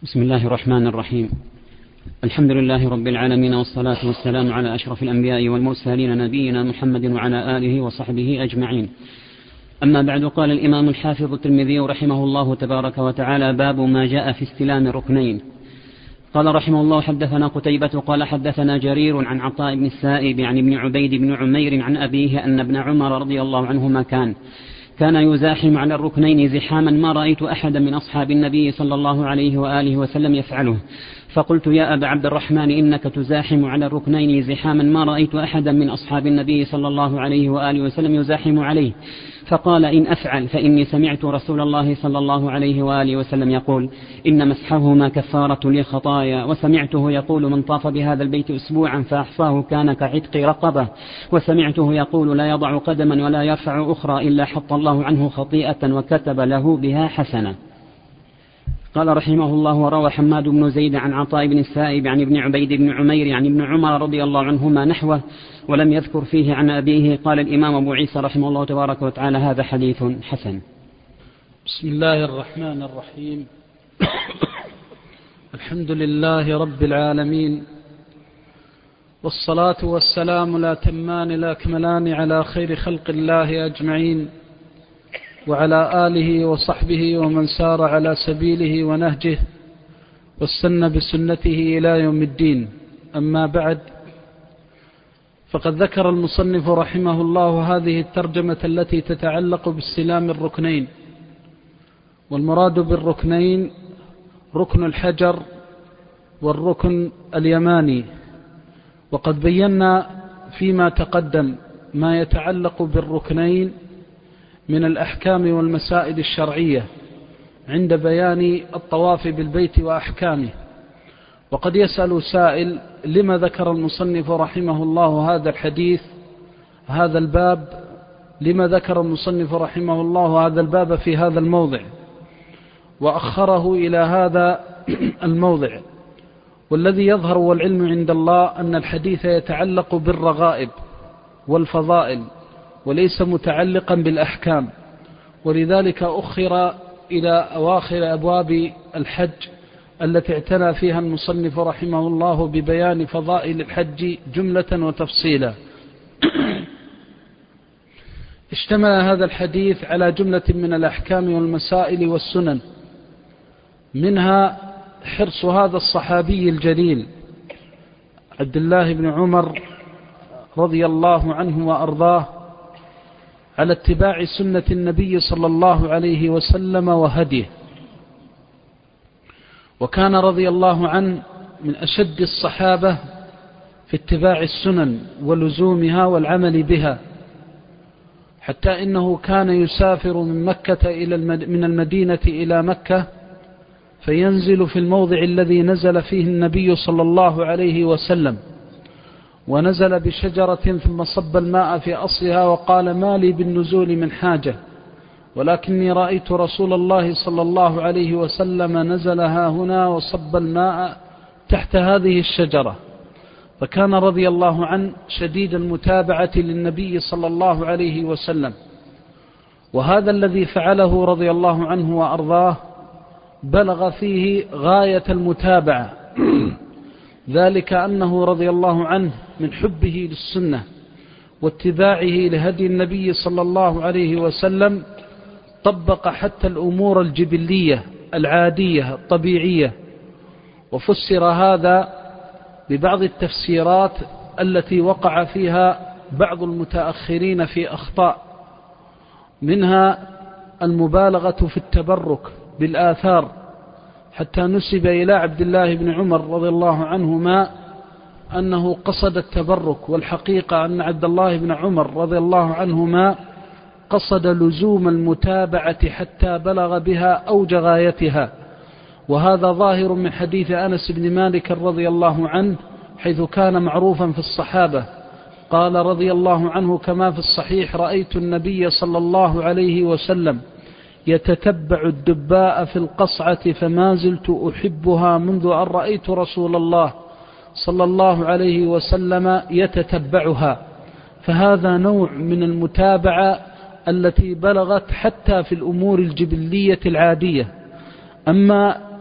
بسم الله الرحمن الرحيم. الحمد لله رب العالمين، والصلاة والسلام على أشرف الأنبياء والمرسلين نبينا محمد وعلى آله وصحبه أجمعين. أما بعد، قال الإمام الحافظ الترمذي رحمه الله تبارك وتعالى: باب ما جاء في استلام الركنين. قال رحمه الله: حدثنا قتيبة قال حدثنا جرير عن عطاء بن السائب عن ابن عبيد بن عمير عن أبيه أن ابن عمر رضي الله عنهما كان يزاحم على الركنين زحاما ما رأيت أحدا من أصحاب النبي صلى الله عليه وآله وسلم يفعله، فقلت: يا أبا عبد الرحمن، إنك تزاحم على الركنين زحاما ما رأيت أحدا من أصحاب النبي صلى الله عليه وآله وسلم يزاحم عليه. فقال: إن أفعل فإني سمعت رسول الله صلى الله عليه وآله وسلم يقول: إن مسحهما كفارة للخطايا، وسمعته يقول: من طاف بهذا البيت أسبوعا فأحصاه كان كعتق رقبة، وسمعته يقول: لا يضع قدما ولا يرفع أخرى إلا حط الله عنه خطيئة وكتب له بها حسنة. قال رحمه الله: وروى حماد بن زيد عن عطاء بن السائب عن ابن عبيد بن عمير عن ابن عمر رضي الله عنهما نحوه، ولم يذكر فيه عن أبيه. قال الإمام أبو عيسى رحمه الله تبارك وتعالى: هذا حديث حسن. بسم الله الرحمن الرحيم. الحمد لله رب العالمين، والصلاة والسلام الأتمان الأكملان على خير خلق الله أجمعين، وعلى آله وصحبه ومن سار على سبيله ونهجه واستنى بسنته إلى يوم الدين. أما بعد، فقد ذكر المصنف رحمه الله هذه الترجمة التي تتعلق باستلام الركنين. والمراد بالركنين ركن الحجر والركن اليماني. وقد بينا فيما تقدم ما يتعلق بالركنين من الأحكام والمسائل الشرعية عند بيان الطواف بالبيت وأحكامه. وقد يسأل سائل: لما ذكر المصنف رحمه الله هذا الحديث، هذا الباب، لما ذكر المصنف رحمه الله هذا الباب في هذا الموضع وأخره إلى هذا الموضع؟ والذي يظهر والعلم عند الله أن الحديث يتعلق بالرغائب والفضائل وليس متعلقا بالأحكام، ولذلك أخر إلى أواخر أبواب الحج التي اعتنى فيها المصنف رحمه الله ببيان فضائل الحج جملة وتفصيلا. اشتمل هذا الحديث على جملة من الأحكام والمسائل والسنن، منها حرص هذا الصحابي الجليل عبد الله بن عمر رضي الله عنه وأرضاه على اتباع سنة النبي صلى الله عليه وسلم وهديه. وكان رضي الله عنه من أشد الصحابة في اتباع السنن ولزومها والعمل بها، حتى إنه كان يسافر من المدينة إلى مكة فينزل في الموضع الذي نزل فيه النبي صلى الله عليه وسلم، ونزل بشجرة ثم صب الماء في أصلها وقال: ما لي بالنزول من حاجة، ولكني رأيت رسول الله صلى الله عليه وسلم نزلها هنا وصب الماء تحت هذه الشجرة. فكان رضي الله عنه شديد المتابعة للنبي صلى الله عليه وسلم. وهذا الذي فعله رضي الله عنه وأرضاه بلغ فيه غاية المتابعة، ذلك أنه رضي الله عنه من حبه للسنة واتباعه لهدي النبي صلى الله عليه وسلم طبق حتى الأمور الجبلية العادية الطبيعية. وفسر هذا ببعض التفسيرات التي وقع فيها بعض المتأخرين في أخطاء، منها المبالغة في التبرك بالآثار، حتى نسب إلى عبد الله بن عمر رضي الله عنهما أنه قصد التبرك، والحقيقة أن عبد الله بن عمر رضي الله عنهما قصد لزوم المتابعة حتى بلغ بها أوج غايتها. وهذا ظاهر من حديث أنس بن مالك رضي الله عنه، حيث كان معروفا في الصحابة. قال رضي الله عنه كما في الصحيح: رأيت النبي صلى الله عليه وسلم يتتبع الدباء في القصعة فما زلت أحبها منذ أن رأيت رسول الله صلى الله عليه وسلم يتتبعها. فهذا نوع من المتابعة التي بلغت حتى في الأمور الجبلية العادية. أما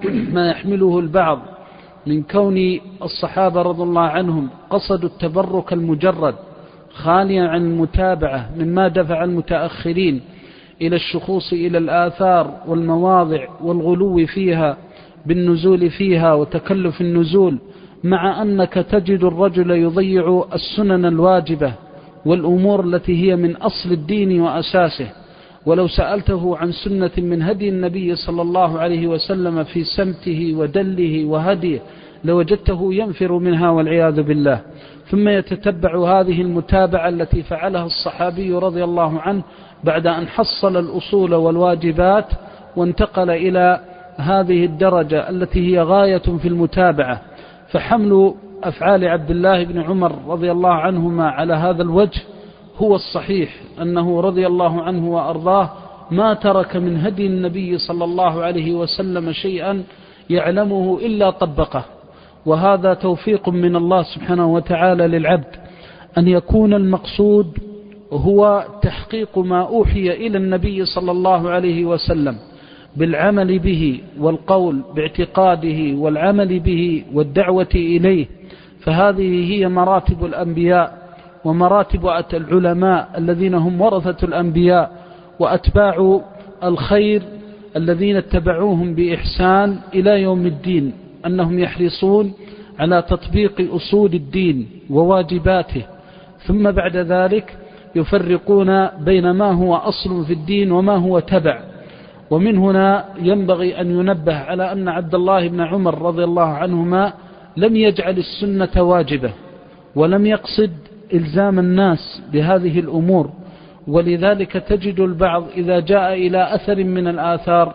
ما يحمله البعض من كون الصحابة رضي الله عنهم قصدوا التبرك المجرد خاليا عن المتابعة مما دفع المتأخرين إلى الشخوص إلى الآثار والمواضع والغلو فيها بالنزول فيها وتكلف النزول، مع أنك تجد الرجل يضيع السنن الواجبة والأمور التي هي من أصل الدين وأساسه. ولو سألته عن سنة من هدي النبي صلى الله عليه وسلم في سمته ودله وهديه لوجدته ينفر منها والعياذ بالله. ثم يتتبع هذه المتابعة التي فعلها الصحابي رضي الله عنه بعد أن حصل الأصول والواجبات وانتقل إلى هذه الدرجة التي هي غاية في المتابعة. فحمل أفعال عبد الله بن عمر رضي الله عنهما على هذا الوجه هو الصحيح، أنه رضي الله عنه وأرضاه ما ترك من هدي النبي صلى الله عليه وسلم شيئا يعلمه إلا طبقه. وهذا توفيق من الله سبحانه وتعالى للعبد، أن يكون المقصود هو تحقيق ما أوحي إلى النبي صلى الله عليه وسلم بالعمل به والقول باعتقاده والعمل به والدعوة إليه. فهذه هي مراتب الأنبياء ومراتب العلماء الذين هم ورثة الأنبياء وأتباع الخير الذين اتبعوهم بإحسان إلى يوم الدين، أنهم يحرصون على تطبيق أصول الدين وواجباته، ثم بعد ذلك يفرقون بين ما هو أصل في الدين وما هو تبع. ومن هنا ينبغي أن ينبه على أن عبد الله بن عمر رضي الله عنهما لم يجعل السنة واجبة ولم يقصد إلزام الناس بهذه الأمور. ولذلك تجد البعض إذا جاء إلى أثر من الآثار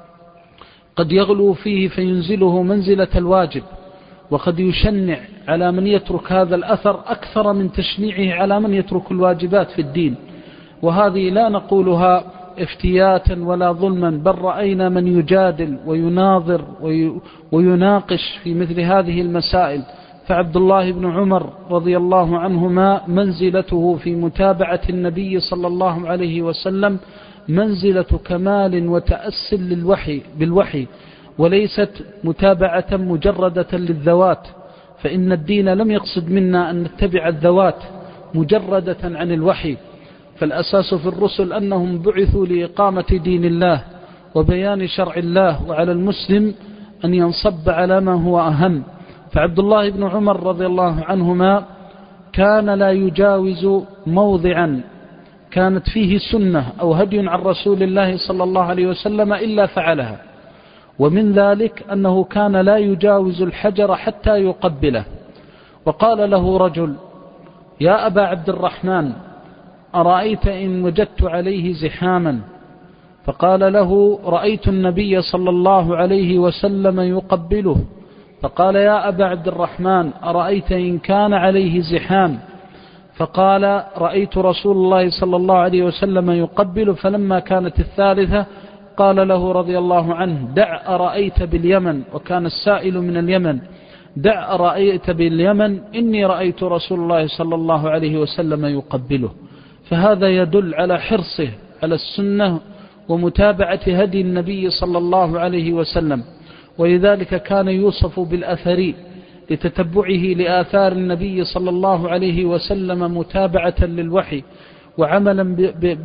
قد يغلو فيه فينزله منزلة الواجب، وقد يشنع على من يترك هذا الأثر أكثر من تشنيعه على من يترك الواجبات في الدين. وهذه لا نقولها افتياتا ولا ظلما، بل رأينا من يجادل ويناظر ويناقش في مثل هذه المسائل. فعبد الله بن عمر رضي الله عنهما منزلته في متابعة النبي صلى الله عليه وسلم منزلة كمال وتأسل بالوحي، وليست متابعة مجردة للذوات، فإن الدين لم يقصد منا أن نتبع الذوات مجردة عن الوحي. فالأساس في الرسل أنهم بعثوا لإقامة دين الله وبيان شرع الله، وعلى المسلم أن ينصب على ما هو أهم. فعبد الله بن عمر رضي الله عنهما كان لا يجاوز موضعا كانت فيه سنة أو هدي عن رسول الله صلى الله عليه وسلم إلا فعلها. ومن ذلك أنه كان لا يجاوز الحجر حتى يقبله. وقال له رجل: يا أبا عبد الرحمن، أرأيت إن وجدت عليه زحاما؟ فقال له: رأيت النبي صلى الله عليه وسلم يقبله. فقال: يا أبا عبد الرحمن، أرأيت إن كان عليه زحام؟ فقال: رأيت رسول الله صلى الله عليه وسلم يقبل. فلما كانت الثالثة قال له رضي الله عنه: دع أرأيت باليمن، وكان السائل من اليمن، دع أرأيت باليمن إني رأيت رسول الله صلى الله عليه وسلم يقبله. فهذا يدل على حرصه على السنة ومتابعة هدي النبي صلى الله عليه وسلم. ولذلك كان يوصف بالأثري لتتبعه لآثار النبي صلى الله عليه وسلم متابعة للوحي وعملا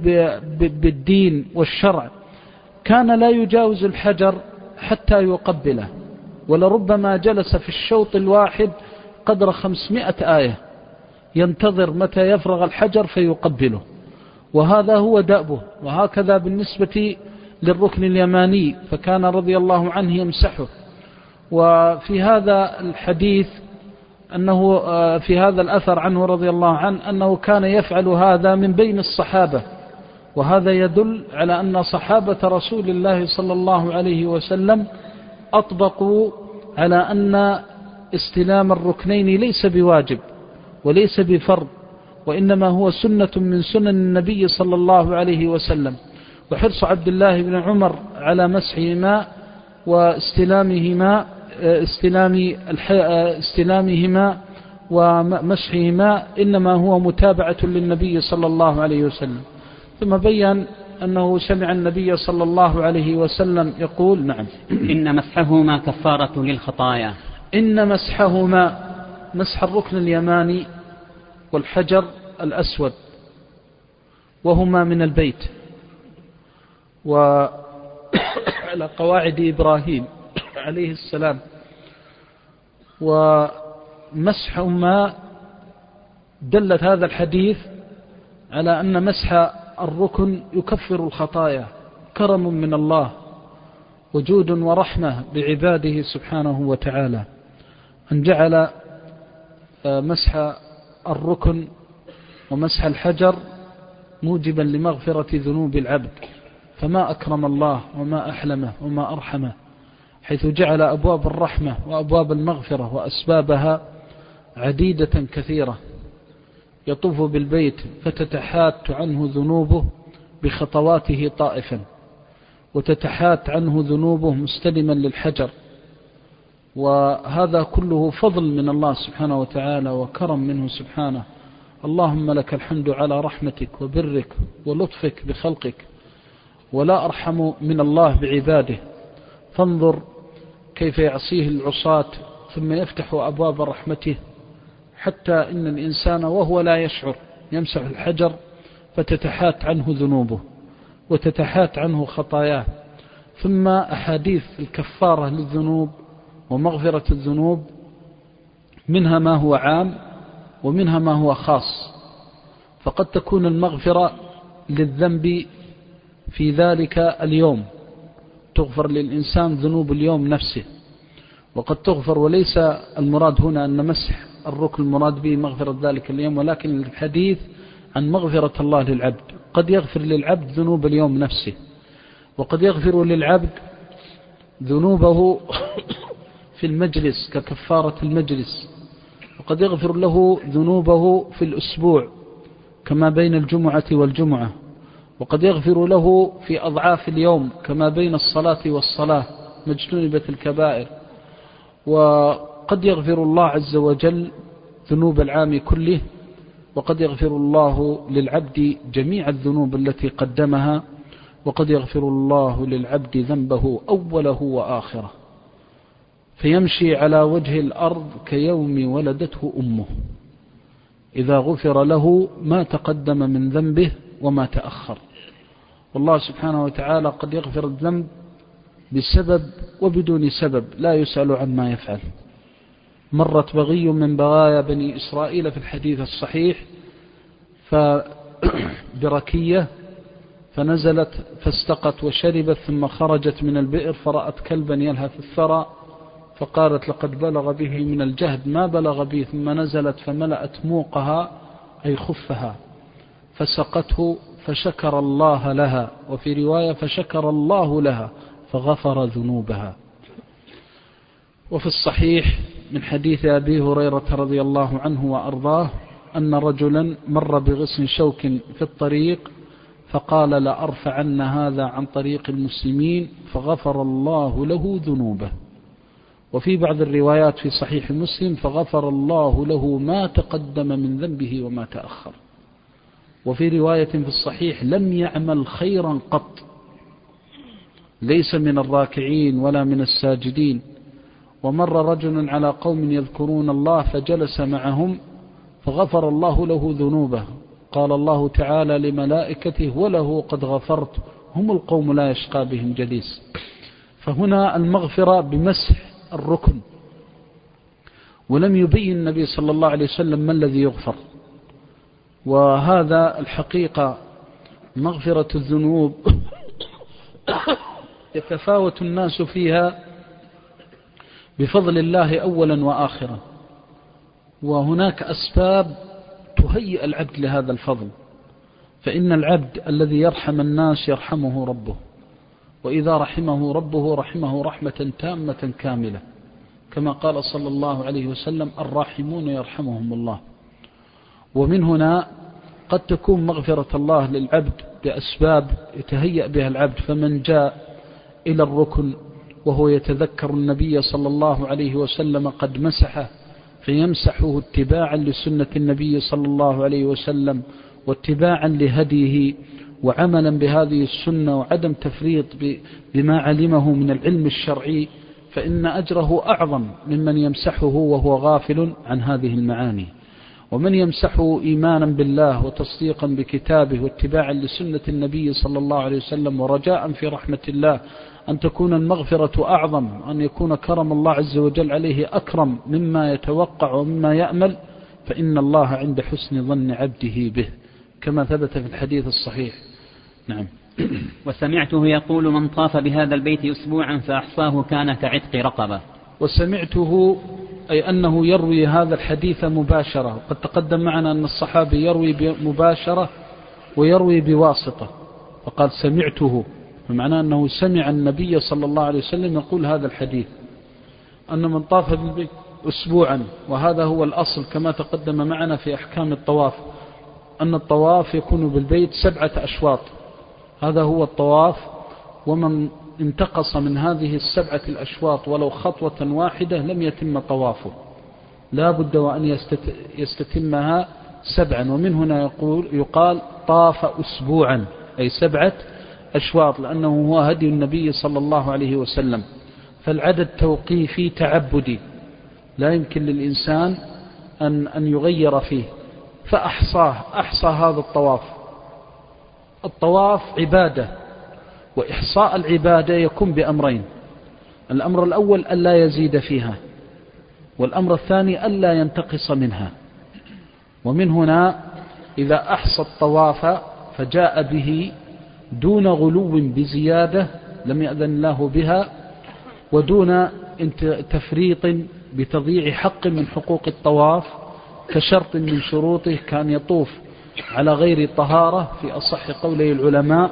بالدين والشرع. كان لا يجاوز الحجر حتى يقبله، ولربما جلس في الشوط الواحد قدر 500 آية ينتظر متى يفرغ الحجر فيقبله، وهذا هو دأبه. وهكذا بالنسبة للركن اليماني، فكان رضي الله عنه يمسحه. وفي هذا الحديث أنه في هذا الأثر عنه رضي الله عنه أنه كان يفعل هذا من بين الصحابة، وهذا يدل على أن صحابة رسول الله صلى الله عليه وسلم أطبقوا على أن استلام الركنين ليس بواجب وليس بفرض، وإنما هو سنة من سنن النبي صلى الله عليه وسلم. وحرص عبد الله بن عمر على مسحهما استلامهما ومسحهما إنما هو متابعة للنبي صلى الله عليه وسلم. ثم بيّن أنه سمع النبي صلى الله عليه وسلم يقول نعم إن مسحهما كفارة للخطايا. إن مسحهما، مسح الركن اليماني والحجر الأسود وهما من البيت وعلى قواعد إبراهيم عليه السلام، ومسحهما دلت هذا الحديث على أن مسح الركن يكفر الخطايا، كرم من الله وجود ورحمة بعباده سبحانه وتعالى، أن جعل مسح الركن ومسح الحجر موجبا لمغفرة ذنوب العبد. فما أكرم الله وما أحلمه وما أرحمه، حيث جعل أبواب الرحمة وأبواب المغفرة وأسبابها عديدة كثيرة. يطوف بالبيت فتتحات عنه ذنوبه بخطواته طائفا، وتتحات عنه ذنوبه مستلما للحجر، وهذا كله فضل من الله سبحانه وتعالى وكرم منه سبحانه. اللهم لك الحمد على رحمتك وبرك ولطفك بخلقك، ولا أرحم من الله بعباده. فانظر كيف يعصيه العصاة ثم يفتح أبواب رحمته، حتى إن الإنسان وهو لا يشعر يمسح الحجر فتتحات عنه ذنوبه وتتحات عنه خطاياه. ثم أحاديث الكفارة للذنوب ومغفرة الذنوب منها ما هو عام ومنها ما هو خاص، فقد تكون المغفرة للذنب في ذلك اليوم، تغفر للإنسان ذنوب اليوم نفسه، وقد تغفر، وليس المراد هنا أن مسح الركن المراد به مغفرة ذلك اليوم، ولكن الحديث عن مغفرة الله للعبد. قد يغفر للعبد ذنوب اليوم نفسه، وقد يغفر للعبد ذنوبه في المجلس ككفارة المجلس، وقد يغفر له ذنوبه في الأسبوع كما بين الجمعة والجمعة، وقد يغفر له في أضعاف اليوم كما بين الصلاة والصلاة ما اجتنبت الكبائر. وقد يغفر الله عز وجل ذنوب العام كله، وقد يغفر الله للعبد جميع الذنوب التي قدمها، وقد يغفر الله للعبد ذنبه أوله وآخره، فيمشي على وجه الأرض كيوم ولدته أمه، إذا غفر له ما تقدم من ذنبه وما تأخر. والله سبحانه وتعالى قد يغفر الذنب بسبب وبدون سبب، لا يسأل عما يفعل. مرت بغي من بغايا بني إسرائيل في الحديث الصحيح بركية، فنزلت فاستقت وشربت، ثم خرجت من البئر فرأت كلبا يلهث الثرى، فقالت لقد بلغ به من الجهد ما بلغ به، ثم نزلت فملأت موقها أي خفها فسقته، فشكر الله لها، وفي رواية فشكر الله لها فغفر ذنوبها. وفي الصحيح من حديث أبي هريرة رضي الله عنه وأرضاه أن رجلا مر بغصن شوك في الطريق فقال لأرفعن هذا عن طريق المسلمين، فغفر الله له ذنوبه. وفي بعض الروايات في صحيح مسلم فغفر الله له ما تقدم من ذنبه وما تأخر. وفي رواية في الصحيح لم يعمل خيرا قط، ليس من الراكعين ولا من الساجدين. ومر رجل على قوم يذكرون الله فجلس معهم فغفر الله له ذنوبه، قال الله تعالى لملائكته وله قد غفرت، هم القوم لا يشقى بهم جليس. فهنا المغفرة بمسح الركن، ولم يبين النبي صلى الله عليه وسلم ما الذي يغفر. وهذا الحقيقة مغفرة الذنوب يتفاوت الناس فيها بفضل الله أولا وآخرا، وهناك أسباب تهيئ العبد لهذا الفضل. فإن العبد الذي يرحم الناس يرحمه ربه، وإذا رحمه ربه رحمه رحمة تامة كاملة، كما قال صلى الله عليه وسلم الراحمون يرحمهم الله. ومن هنا قد تكون مغفرة الله للعبد بأسباب يتهيأ بها العبد، فمن جاء إلى الركن وهو يتذكر النبي صلى الله عليه وسلم قد مسحه فيمسحه اتباعا لسنة النبي صلى الله عليه وسلم واتباعا لهديه وعملا بهذه السنة وعدم تفريط بما علمه من العلم الشرعي، فإن أجره أعظم ممن يمسحه وهو غافل عن هذه المعاني. ومن يمسحه إيمانا بالله وتصديقا بكتابه واتباعا لسنة النبي صلى الله عليه وسلم ورجاء في رحمة الله أن تكون المغفرة أعظم، أن يكون كرم الله عز وجل عليه أكرم مما يتوقع ومما يأمل، فإن الله عند حسن ظن عبده به كما ثبت في الحديث الصحيح. نعم. وسمعته يقول: من طاف بهذا البيت أسبوعا فأحصاه كان كعتق رقبة. وسمعته أي أنه يروي هذا الحديث مباشرة، وقد تقدم معنا أن الصحابي يروي مباشرة ويروي بواسطة، فقال سمعته، بمعنى أنه سمع النبي صلى الله عليه وسلم يقول هذا الحديث، أن من طاف بالبيت أسبوعا، وهذا هو الأصل كما تقدم معنا في أحكام الطواف، أن الطواف يكون بالبيت 7 أشواط، هذا هو الطواف. ومن انتقص من هذه 7 الأشواط ولو خطوة واحدة لم يتم طوافه، لا بد وأن يستتمها 7. ومن هنا يقال طاف أسبوعا أي 7 أشواط، لأنه هو هدي النبي صلى الله عليه وسلم. فالعدد توقيفي تعبدي لا يمكن للإنسان أن يغير فيه، أحصى هذا الطواف. الطواف عبادة، وإحصاء العبادة يكون بأمرين: الأمر الأول ألا يزيد فيها، والأمر الثاني ألا ينتقص منها. ومن هنا إذا أحصى الطواف فجاء به دون غلو بزيادة لم يأذن الله بها، ودون تفريط بتضييع حق من حقوق الطواف كشرط من شروطه، كان يطوف على غير طهارة في أصح قولي العلماء،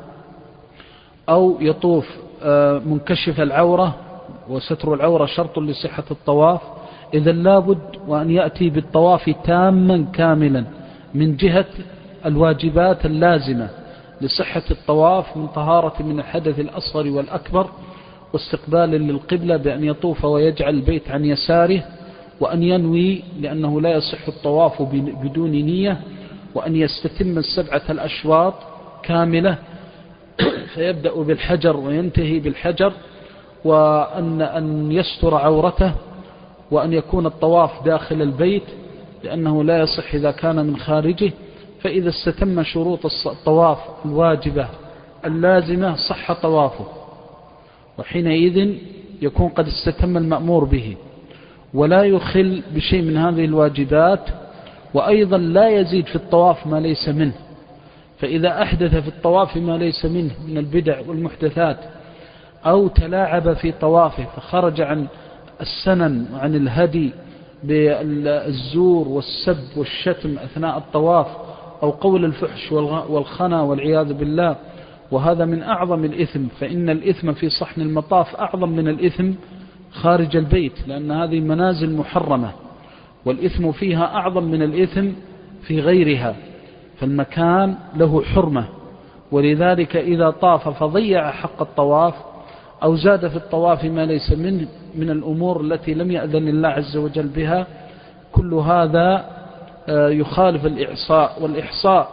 أو يطوف منكشف العورة، وستر العورة شرط لصحة الطواف. إذا لابد وأن يأتي بالطواف تاما كاملا من جهة الواجبات اللازمة لصحة الطواف من طهارة من الحدث الأصغر والأكبر، واستقبال للقبلة بأن يطوف ويجعل البيت عن يساره، وأن ينوي لأنه لا يصح الطواف بدون نية، وأن يستتم 7 الأشواط كاملة فيبدأ بالحجر وينتهي بالحجر، وأن يستر عورته، وأن يكون الطواف داخل البيت لأنه لا يصح إذا كان من خارجه. فإذا استتم شروط الطواف الواجبة اللازمة صح طوافه، وحينئذ يكون قد استتم المأمور به، ولا يخل بشيء من هذه الواجبات، وأيضا لا يزيد في الطواف ما ليس منه. فإذا أحدث في الطواف ما ليس منه من البدع والمحدثات، أو تلاعب في طوافه فخرج عن السنن وعن الهدي بالزور والسب والشتم أثناء الطواف، أو قول الفحش والخنا والعياذ بالله، وهذا من أعظم الإثم، فإن الإثم في صحن المطاف أعظم من الإثم خارج البيت، لأن هذه منازل محرمة، والإثم فيها أعظم من الإثم في غيرها، فالمكان له حرمة. ولذلك إذا طاف فضيع حق الطواف أو زاد في الطواف ما ليس منه من الأمور التي لم يأذن الله عز وجل بها، كل هذا يخالف الإحصاء. والإحصاء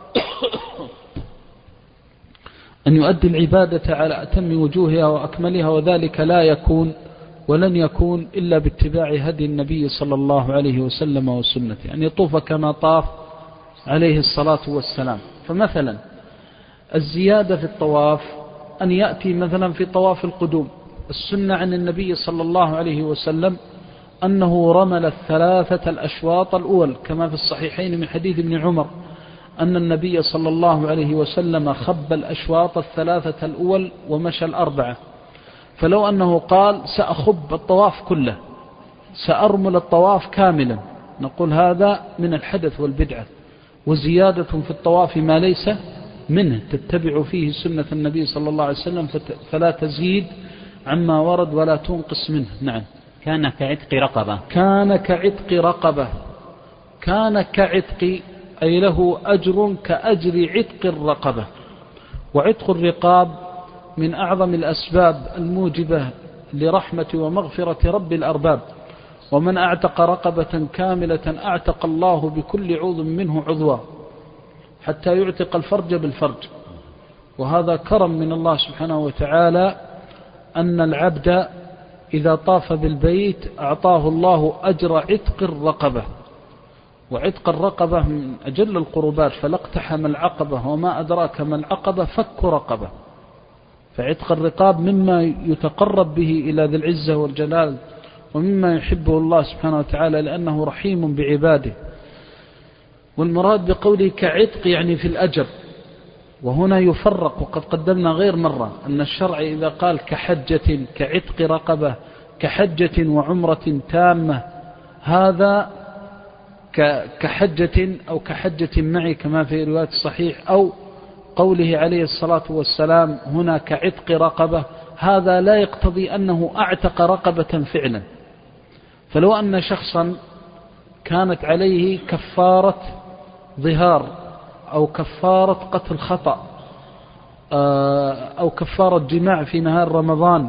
أن يؤدي العبادة على أتم وجوهها وأكملها، وذلك لا يكون ولن يكون إلا باتباع هدي النبي صلى الله عليه وسلم وسنته، أن يطوف كما طاف عليه الصلاة والسلام. فمثلا الزيادة في الطواف أن يأتي مثلا في طواف القدوم، السنة عن النبي صلى الله عليه وسلم أنه رمل 3 الأشواط الأول كما في الصحيحين من حديث ابن عمر أن النبي صلى الله عليه وسلم خب الأشواط 3 الأول ومشى 4. فلو أنه قال سأخب الطواف كله، سأرمل الطواف كاملا، نقول هذا من الحدث والبدعة، وزيادة في الطواف ما ليس منه تتبع فيه سنة النبي صلى الله عليه وسلم، فلا تزيد عما ورد ولا تنقص منه. نعم. كان كعتق رقبة. كان كعتق رقبة. كان كعتق أي له أجر كأجر عتق الرقبة. وعتق الرقاب من أعظم الأسباب الموجبة لرحمة ومغفرة رب الأرباب، ومن أعتق رقبة كاملة أعتق الله بكل عضو منه عضوا. حتى يعتق الفرج بالفرج. وهذا كرم من الله سبحانه وتعالى أن العبد إذا طاف بالبيت أعطاه الله أجر عتق الرقبة، وعتق الرقبة من أجل القربات، فلاقتحم العقبة وما أدراك ما العقبة، فك رقبة. فعتق الرقاب مما يتقرب به إلى ذي العزة والجلال، ومما يحبه الله سبحانه وتعالى لأنه رحيم بعباده. والمراد بقوله كعتق يعني في الأجر. وهنا يفرق، وقد قدمنا غير مرة أن الشرع إذا قال كحجة كعتق رقبة كحجة وعمرة تامة، هذا كحجة أو كحجة معي كما في رواية الصحيح، أو قوله عليه الصلاة والسلام هنا كعتق رقبة، هذا لا يقتضي أنه أعتق رقبة فعلا. فلو أن شخصا كانت عليه كفارة ظهار أو كفارة قتل خطأ أو كفارة جماع في نهار رمضان،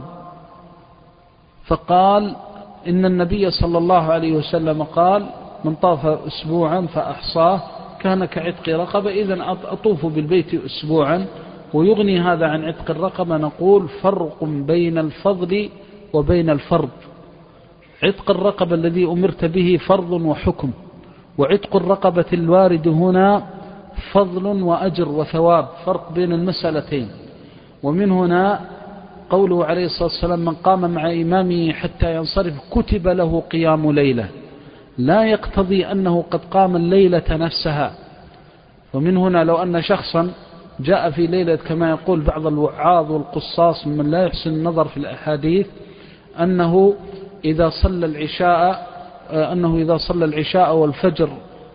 فقال إن النبي صلى الله عليه وسلم قال من طاف أسبوعا فأحصاه كان كعتق رقبة، إذن أطوف بالبيت أسبوعا ويغني هذا عن عتق الرقبة. نقول فرق بين الفضل وبين الفرض. عتق الرقبة الذي أمرت به فرض وحكم، وعتق الرقبة الوارد هنا فضل وأجر وثواب، فرق بين المسألتين. ومن هنا قوله عليه الصلاة والسلام من قام مع إمامه حتى ينصرف كتب له قيام ليلة، لا يقتضي أنه قد قام الليلة نفسها. ومن هنا لو أن شخصا جاء في ليلة كما يقول بعض الوعاظ والقصاص من لا يحسن النظر في الأحاديث أنه إذا صلى العشاء والفجر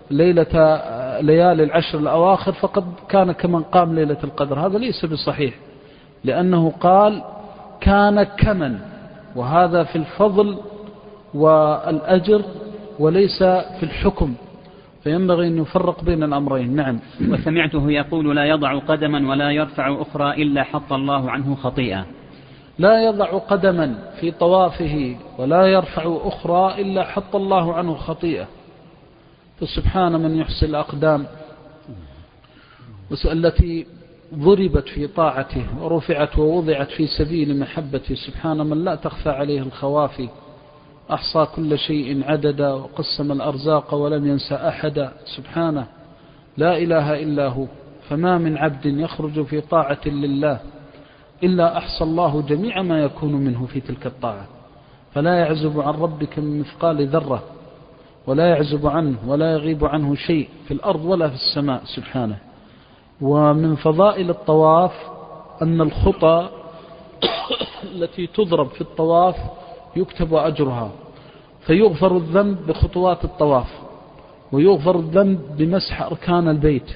ليالي العشر الأواخر فقد كان كمن قام ليلة القدر. هذا ليس بصحيح، لأنه قال كان كمن، وهذا في الفضل والأجر وليس في الحكم، فينبغي أن يفرق بين الأمرين. نعم. وسمعته يقول لا يضع قدما ولا يرفع أخرى إلا حط الله عنه خطيئة. لا يضع قدما في طوافه ولا يرفع أخرى إلا حط الله عنه خطيئة. فسبحان من يحصي الأقدام التي ضربت في طاعته ورفعت ووضعت في سبيل محبته. سبحان من لا تخفى عليه الخوافي، أحصى كل شيء عددا وقسم الأرزاق ولم ينسى أحدا. سبحانه لا إله إلا هو. فما من عبد يخرج في طاعة لله إلا أحصى الله جميع ما يكون منه في تلك الطاعة، فلا يعزب عن ربك من مثقال ذرة ولا يعزب عنه ولا يغيب عنه شيء في الأرض ولا في السماء سبحانه. ومن فضائل الطواف أن الخطى التي تضرب في الطواف يكتب أجرها، فيغفر الذنب بخطوات الطواف، ويغفر الذنب بمسح أركان البيت،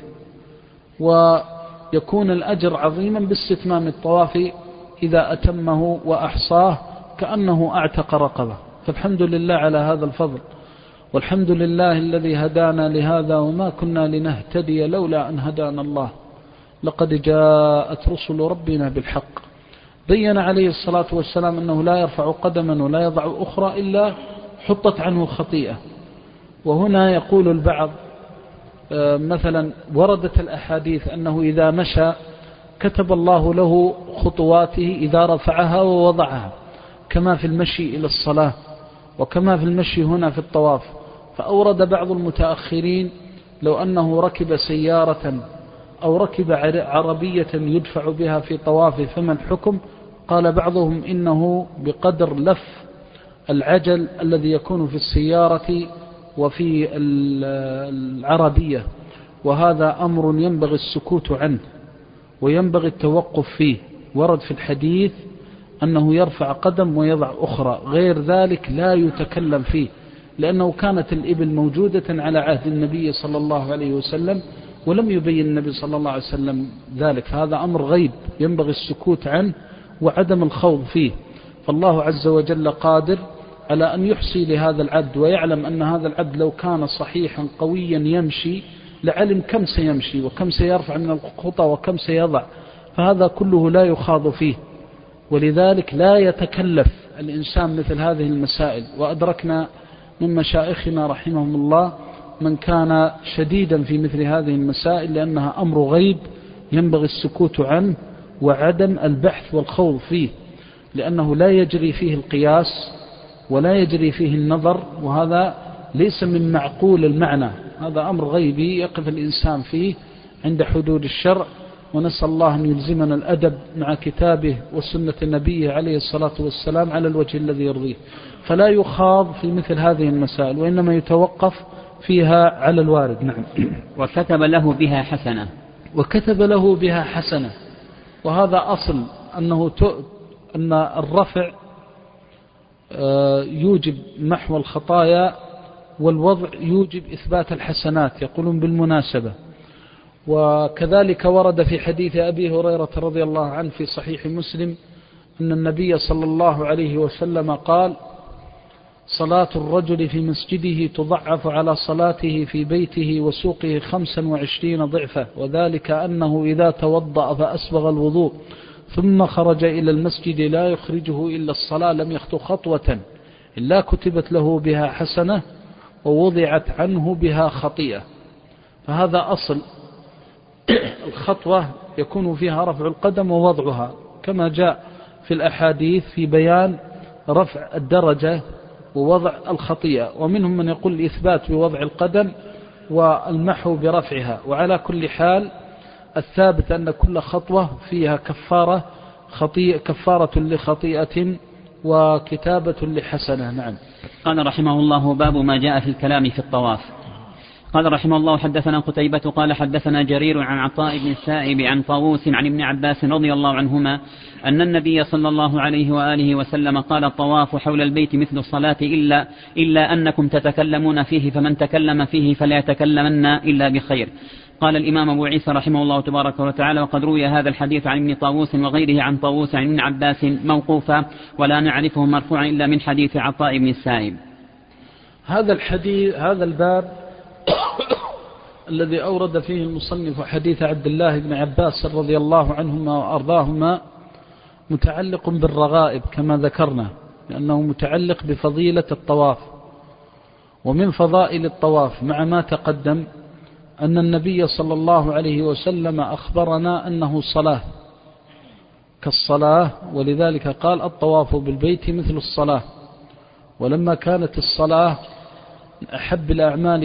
ويكون الأجر عظيما باستتمام الطواف إذا أتمه وأحصاه كأنه أعتق رقبة. فالحمد لله على هذا الفضل، والحمد لله الذي هدانا لهذا وما كنا لنهتدي لولا أن هدانا الله، لقد جاءت رسل ربنا بالحق. بين عليه الصلاة والسلام أنه لا يرفع قدما ولا يضع أخرى إلا حطت عنه خطيئة. وهنا يقول البعض مثلا وردت الأحاديث أنه إذا مشى كتب الله له خطواته إذا رفعها ووضعها، كما في المشي إلى الصلاة وكما في المشي هنا في الطواف. فأورد بعض المتأخرين لو أنه ركب سيارة أو ركب عربية يدفع بها في طوافه فما الحكم؟ قال بعضهم إنه بقدر لف العجل الذي يكون في السيارة وفي العربية، وهذا أمر ينبغي السكوت عنه وينبغي التوقف فيه. ورد في الحديث أنه يرفع قدم ويضع أخرى، غير ذلك لا يتكلم فيه، لأنه كانت الإبل موجودة على عهد النبي صلى الله عليه وسلم ولم يبين النبي صلى الله عليه وسلم ذلك. هذا أمر غيب ينبغي السكوت عنه وعدم الخوض فيه. فالله عز وجل قادر على أن يحصي لهذا العبد، ويعلم أن هذا العبد لو كان صحيحا قويا يمشي لعلم كم سيمشي وكم سيرفع من الخطى وكم سيضع، فهذا كله لا يخاض فيه. ولذلك لا يتكلف الإنسان مثل هذه المسائل. وأدركنا من مشائخنا رحمهم الله من كان شديدا في مثل هذه المسائل، لأنها أمر غيب ينبغي السكوت عنه وعدم البحث والخوض فيه، لأنه لا يجري فيه القياس ولا يجري فيه النظر، وهذا ليس من معقول المعنى، هذا أمر غيبي يقف الإنسان فيه عند حدود الشرع. ونسأل الله أن يلزمنا الأدب مع كتابه وسنة نبيه عليه الصلاة والسلام على الوجه الذي يرضيه. فلا يخاض في مثل هذه المسائل، وإنما يتوقف فيها على الوارد. نعم. وكتب له بها حسنة. وكتب له بها حسنة، وهذا أصل أن الرفع يوجب محو الخطايا، والوضع يوجب إثبات الحسنات، يقولون بالمناسبة. وكذلك ورد في حديث أبي هريرة رضي الله عنه في صحيح مسلم أن النبي صلى الله عليه وسلم قال: صلاة الرجل في مسجده تضعف على صلاته في بيته وسوقه 25 ضعفا، وذلك أنه إذا توضأ فأسبغ الوضوء ثم خرج إلى المسجد لا يخرجه إلا الصلاة لم يخطو خطوة إلا كتبت له بها حسنة ووضعت عنه بها خطيئة. فهذا أصل. الخطوة يكون فيها رفع القدم ووضعها، كما جاء في الأحاديث في بيان رفع الدرجة ووضع الخطيئة. ومنهم من يقول الإثبات بوضع القدم والمحو برفعها. وعلى كل حال الثابت أن كل خطوة فيها كفارة لخطيئة وكتابة لحسنة. نعم. قال رحمه الله: باب ما جاء في الكلام في الطواف. قال رحمه الله: حدثنا قتيبة قال حدثنا جرير عن عطاء بن السائب عن طاووس عن ابن عباس رضي الله عنهما أن النبي صلى الله عليه وآله وسلم قال: الطواف حول البيت مثل الصلاة إلا أنكم تتكلمون فيه، فمن تكلم فيه فلا يتكلمن إلا بخير. قال الإمام أبو عيسى رحمه الله تبارك وتعالى: وقد روي هذا الحديث عن ابن طاووس وغيره عن طاووس عن ابن عباس موقوفا، ولا نعرفه مرفوعا إلا من حديث عطاء بن السائب. هذا الباب الذي أورد فيه المصنف حديث عبد الله بن عباس رضي الله عنهما وأرضاهما متعلق بالرغائب كما ذكرنا، لأنه متعلق بفضيلة الطواف. ومن فضائل الطواف مع ما تقدم أن النبي صلى الله عليه وسلم أخبرنا أنه صلاة كالصلاة، ولذلك قال: الطواف بالبيت مثل الصلاة. ولما كانت الصلاة أحب الأعمال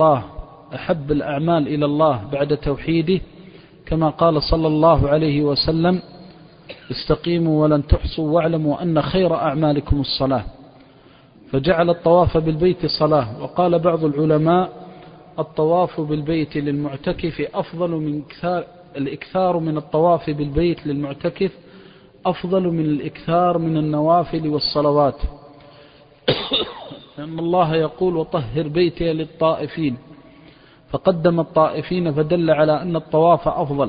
إلى الله بعد توحيده، كما قال صلى الله عليه وسلم: استقيموا ولن تحصوا واعلموا أن خير أعمالكم الصلاة. فجعل الطواف بالبيت صلاة. وقال بعض العلماء: الطواف بالبيت للمعتكف أفضل من الإكثار من الطواف بالبيت للمعتكف أفضل من الإكثار من النوافل والصلوات، لأن الله يقول: وطهر بيتي للطائفين، فقدم الطائفين فدل على أن الطواف أفضل.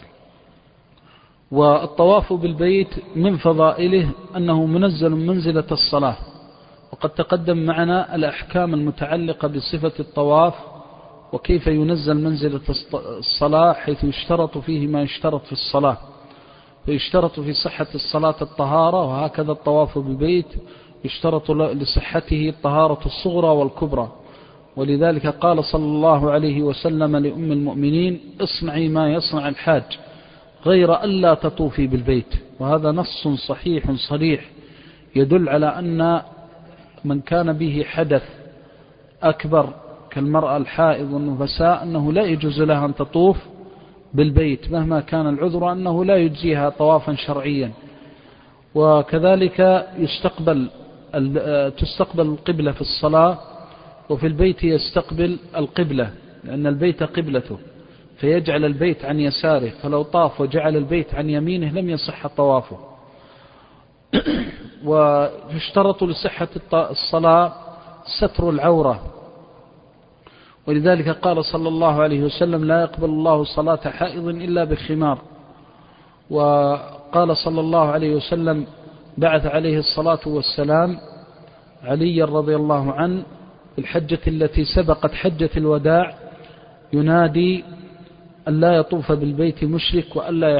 والطواف بالبيت من فضائله أنه منزل منزلة الصلاة، وقد تقدم معنا الأحكام المتعلقة بصفة الطواف وكيف ينزل منزلة الصلاة، حيث يشترط فيه ما يشترط في الصلاة، فيشترط في صحة الصلاة الطهارة، وهكذا الطواف بالبيت يشترط لصحته الطهارة الصغرى والكبرى. ولذلك قال صلى الله عليه وسلم لأم المؤمنين: اصنعي ما يصنع الحاج غير ألا تطوفي بالبيت. وهذا نص صحيح صريح يدل على أن من كان به حدث أكبر كالمرأة الحائض والنفساء أنه لا يجوز لها أن تطوف بالبيت مهما كان العذر، أنه لا يجزيها طوافا شرعيا. وكذلك تستقبل القبلة في الصلاة، وفي البيت يستقبل القبلة لأن البيت قبلته، فيجعل البيت عن يساره، فلو طاف وجعل البيت عن يمينه لم يصح طوافه. ويشترط لصحة الصلاة ستر العورة، ولذلك قال صلى الله عليه وسلم: لا يقبل الله صلاة حائض إلا بخمار. وقال صلى الله عليه وسلم: بعث عليه الصلاة والسلام علي رضي الله عنه في الحجة التي سبقت حجة الوداع ينادي: ألا يطوف بالبيت مشرك، وألا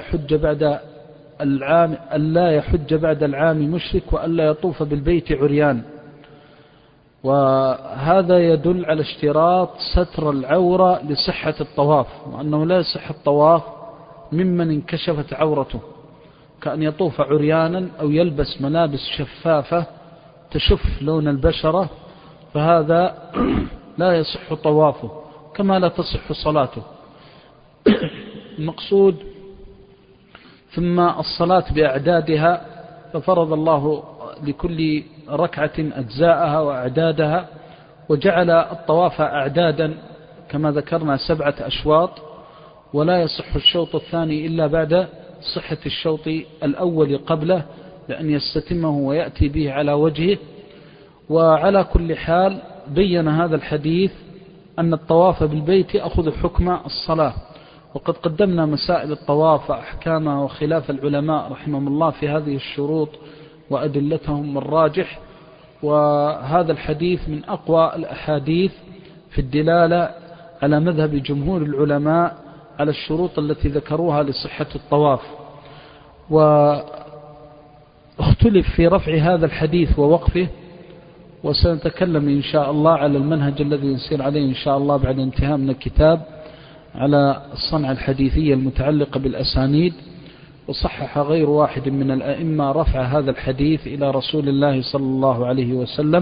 يحج بعد العام مشرك، وألا يطوف بالبيت عريان. وهذا يدل على اشتراط ستر العورة لصحة الطواف، وأنه لا يصح الطواف ممن انكشفت عورته، كأن يطوف عريانا أو يلبس ملابس شفافة تشف لون البشرة، فهذا لا يصح طوافه كما لا تصح صلاته. المقصود ثم الصلاة بأعدادها، ففرض الله لكل ركعة أجزاءها وأعدادها، وجعل الطواف أعدادا كما ذكرنا 7 أشواط، ولا يصح الشوط الثاني إلا بعد صحة الشوط الأول قبله، لأن يستتمه ويأتي به على وجهه. وعلى كل حال بين هذا الحديث أن الطواف بالبيت يأخذ حكم الصلاة، وقد قدمنا مسائل الطواف وأحكامها وخلاف العلماء رحمهم الله في هذه الشروط وأدلتهم الراجح. وهذا الحديث من أقوى الأحاديث في الدلالة على مذهب جمهور العلماء على الشروط التي ذكروها لصحة الطواف. واختلف في رفع هذا الحديث ووقفه، وسنتكلم إن شاء الله على المنهج الذي نسير عليه إن شاء الله بعد انتهاء من الكتاب على الصنعة الحديثية المتعلقة بالأسانيد. وصحح غير واحد من الأئمة رفع هذا الحديث إلى رسول الله صلى الله عليه وسلم،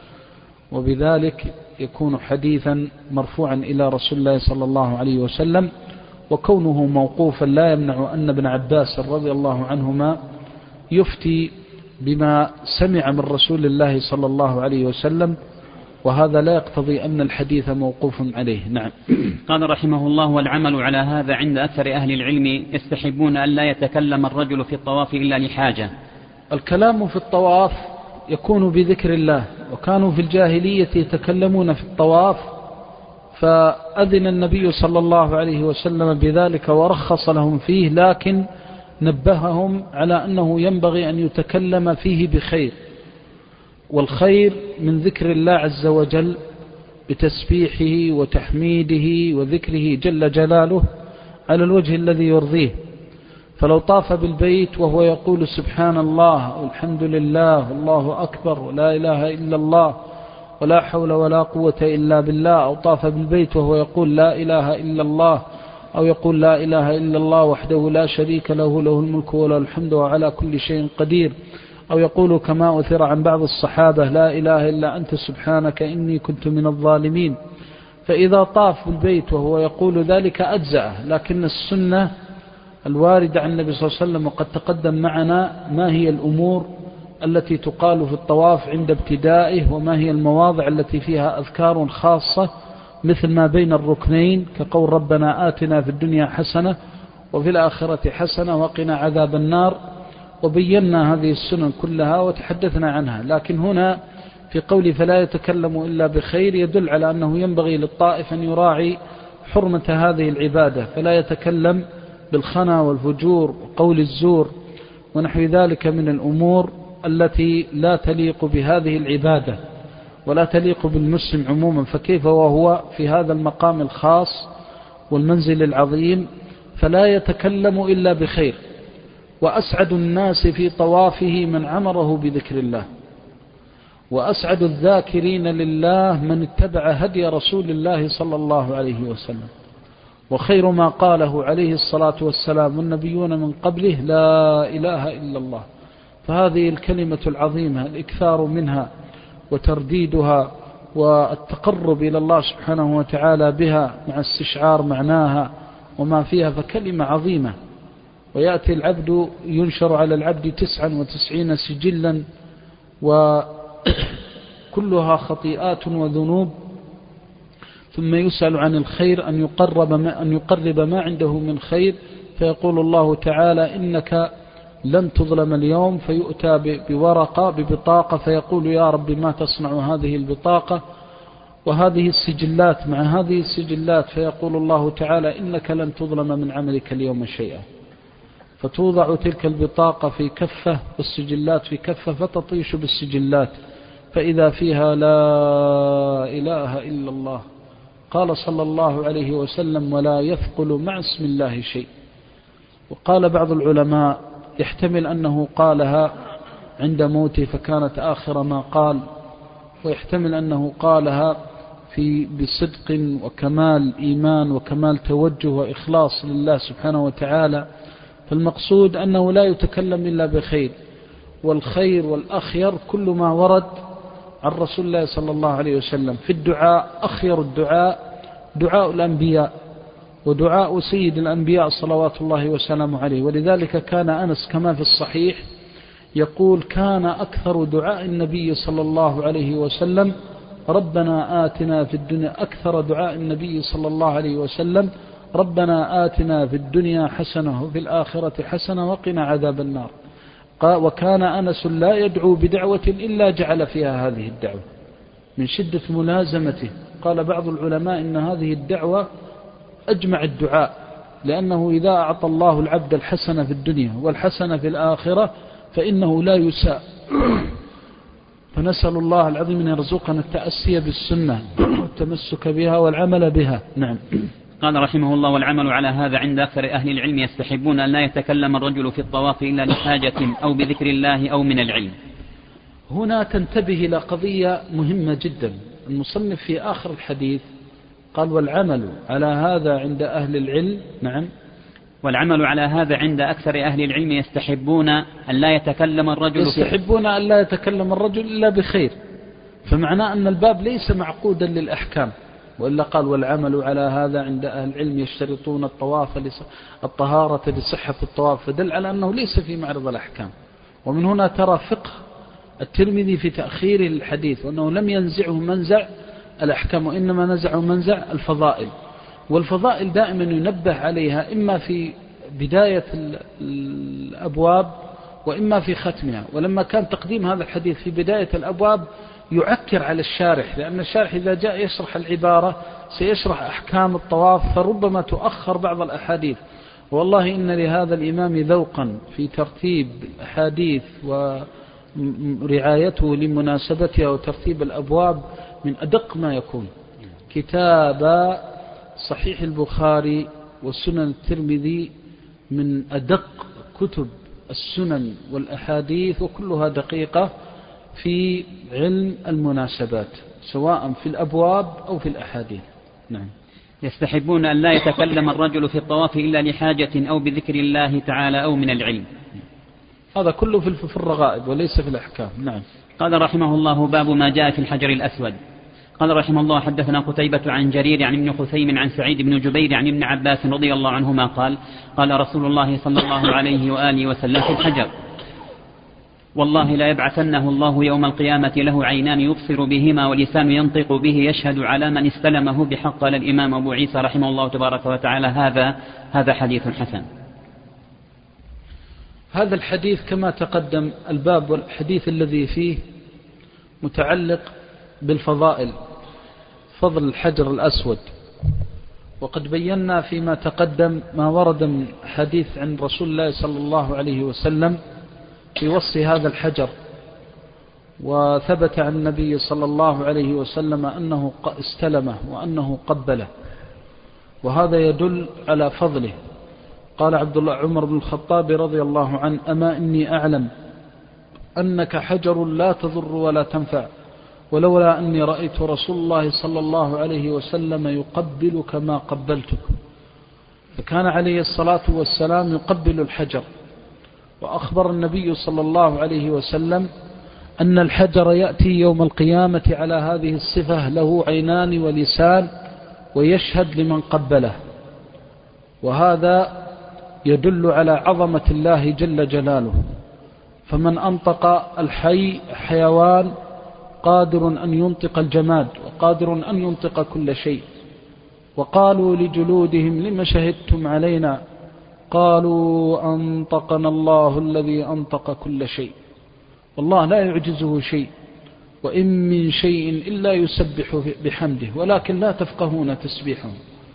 وبذلك يكون حديثا مرفوعا إلى رسول الله صلى الله عليه وسلم. وكونه موقوفا لا يمنع أن ابن عباس رضي الله عنهما يفتي بما سمع من رسول الله صلى الله عليه وسلم، وهذا لا يقتضي أن الحديث موقوف عليه. نعم. قال رحمه الله: والعمل على هذا عند أكثر أهل العلم، يستحبون أن لا يتكلم الرجل في الطواف إلا لحاجة. الكلام في الطواف يكون بذكر الله، وكانوا في الجاهلية يتكلمون في الطواف، فأذن النبي صلى الله عليه وسلم بذلك ورخص لهم فيه، لكن نبههم على أنه ينبغي أن يتكلم فيه بخير، والخير من ذكر الله عز وجل بتسبيحه وتحميده وذكره جل جلاله على الوجه الذي يرضيه. فلو طاف بالبيت وهو يقول سبحان الله والحمد لله والله أكبر ولا إله إلا الله ولا حول ولا قوة إلا بالله، أو طاف بالبيت وهو يقول لا إله إلا الله، أو يقول لا إله إلا الله وحده لا شريك له، له الملك وله الحمد وعلى كل شيء قدير، أو يقول كما أثر عن بعض الصحابة لا إله إلا أنت سبحانك إني كنت من الظالمين، فإذا طاف بالبيت وهو يقول ذلك أجزأه. لكن السنة الواردة عن النبي صلى الله عليه وسلم، وقد تقدم معنا ما هي الأمور التي تقال في الطواف عند ابتدائه، وما هي المواضع التي فيها أذكار خاصة مثل ما بين الركنين، كقول ربنا آتنا في الدنيا حسنة وفي الآخرة حسنة وقنا عذاب النار، وبينا هذه السنن كلها وتحدثنا عنها. لكن هنا في قول فلا يتكلم إلا بخير يدل على أنه ينبغي للطائف أن يراعي حرمة هذه العبادة، فلا يتكلم بالخنا والفجور وقول الزور ونحو ذلك من الأمور التي لا تليق بهذه العبادة ولا تليق بالمسلم عموما، فكيف وهو في هذا المقام الخاص والمنزل العظيم؟ فلا يتكلم إلا بخير. وأسعد الناس في طوافه من عمره بذكر الله، وأسعد الذاكرين لله من اتبع هدي رسول الله صلى الله عليه وسلم. وخير ما قاله عليه الصلاة والسلام والنبيون من قبله لا إله إلا الله. فهذه الكلمة العظيمة الإكثار منها وترديدها والتقرب إلى الله سبحانه وتعالى بها مع استشعار معناها وما فيها، فكلمة عظيمة. ويأتي العبد ينشر على العبد 99 سجلا وكلها خطيئات وذنوب، ثم يسأل عن الخير أن يقرب ما عنده من خير، فيقول الله تعالى إنك لن تظلم اليوم، فيؤتى بورقة ببطاقة فيقول يا رب ما تصنع هذه البطاقة وهذه السجلات مع هذه السجلات، فيقول الله تعالى إنك لن تظلم من عملك اليوم شيئا، فتوضع تلك البطاقة في كفة والسجلات في كفة، فتطيش بالسجلات فإذا فيها لا إله إلا الله. قال صلى الله عليه وسلم ولا يثقل مع اسم الله شيء. وقال بعض العلماء يحتمل أنه قالها عند موته فكانت آخر ما قال، ويحتمل أنه قالها بصدق وكمال إيمان وكمال توجه وإخلاص لله سبحانه وتعالى. فالمقصود أنه لا يتكلم إلا بخير، والخير والأخير كل ما ورد عن رسول الله صلى الله عليه وسلم. في الدعاء أخير الدعاء دعاء الأنبياء ودعاء سيد الأنبياء صلوات الله وسلامه عليه. ولذلك كان أنس كما في الصحيح يقول كان أكثر دعاء النبي صلى الله عليه وسلم ربنا آتنا في الدنيا، أكثر دعاء النبي صلى الله عليه وسلم ربنا آتنا في الدنيا حسنة وفي الآخرة حسنة وقنا عذاب النار. وكان أنس لا يدعو بدعوة إلا جعل فيها هذه الدعوة من شدة ملازمته. قال بعض العلماء إن هذه الدعوة أجمع الدعاء، لأنه إذا أعطى الله العبد الحسنة في الدنيا والحسنة في الآخرة فإنه لا يساء. فنسأل الله العظيم أن يرزقنا التأسي بالسنة والتمسك بها والعمل بها. نعم. قال رحمه الله: والعمل على هذا عند أكثر أهل العلم يستحبون أن لا يتكلم الرجل في الطواف إلا لحاجة أو بذكر الله أو من العلم. هنا تنتبه إلى قضية مهمة جدا. المصنف في آخر الحديث قال: والعمل على هذا عند أهل العلم. نعم. والعمل على هذا عند أكثر أهل العلم يستحبون أن لا يتكلم الرجل إلا بخير. فمعناه أن الباب ليس معقودا للأحكام، وإلا قال: والعمل على هذا عند أهل العلم يشترطون الطهارة لصحة الطواف، فدل على أنه ليس في معرض الأحكام. ومن هنا ترى فقه الترمذي في تأخير الحديث، وأنه لم ينزعه منزع الأحكام وإنما نزعه منزع الفضائل. والفضائل دائما ينبه عليها إما في بداية الأبواب وإما في ختمها. ولما كان تقديم هذا الحديث في بداية الأبواب يعكر على الشارح، لأن الشارح إذا جاء يشرح العبارة سيشرح أحكام الطواف، فربما تؤخر بعض الأحاديث. والله إن لهذا الإمام ذوقا في ترتيب الأحاديث ورعايته لمناسبتها وترتيب الأبواب من أدق ما يكون. كتاب صحيح البخاري والسنن الترمذي من أدق كتب السنن والأحاديث، وكلها دقيقة في علم المناسبات سواء في الأبواب أو في الأحاديث. نعم. يستحبون أن لا يتكلم الرجل في الطواف إلا لحاجة أو بذكر الله تعالى أو من العلم. هذا كله في الرغائب وليس في الأحكام. نعم. قال رحمه الله: باب ما جاء في الحجر الأسود. قال رحمه الله: حدثنا قتيبة عن جرير عن ابن خثيم عن سعيد بن جبير عن ابن عباس رضي الله عنهما قال: قال رسول الله صلى الله عليه وآله وسلم في الحجر: والله لا يبعثنه الله يوم القيامة له عينان يبصر بهما ولسان ينطق به يشهد على من استلمه بحق. قال الإمام أبو عيسى رحمه الله تبارك وتعالى: هذا حديث حسن. هذا الحديث كما تقدم الباب والحديث الذي فيه متعلق بالفضائل، فضل الحجر الأسود. وقد بينا فيما تقدم ما ورد من حديث عن رسول الله صلى الله عليه وسلم في وصف هذا الحجر، وثبت عن النبي صلى الله عليه وسلم أنه استلمه وأنه قبله، وهذا يدل على فضله. قال عبد الله عمر بن الخطاب رضي الله عنه: أما إني أعلم أنك حجر لا تضر ولا تنفع، ولولا أني رأيت رسول الله صلى الله عليه وسلم يقبلك ما قبلتك. فكان عليه الصلاة والسلام يقبل الحجر. وأخبر النبي صلى الله عليه وسلم أن الحجر يأتي يوم القيامة على هذه الصفة، له عينان ولسان ويشهد لمن قبله. وهذا يدل على عظمة الله جل جلاله. فمن أنطق الحي حيوان قادر أن ينطق الجماد وقادر أن ينطق كل شيء. وقالوا لجلودهم: لما شهدتم علينا؟ قالوا: أنطقنا الله الذي أنطق كل شيء. والله لا يعجزه شيء، وإن من شيء إلا يسبح بحمده ولكن لا تفقهون تسبيحهم.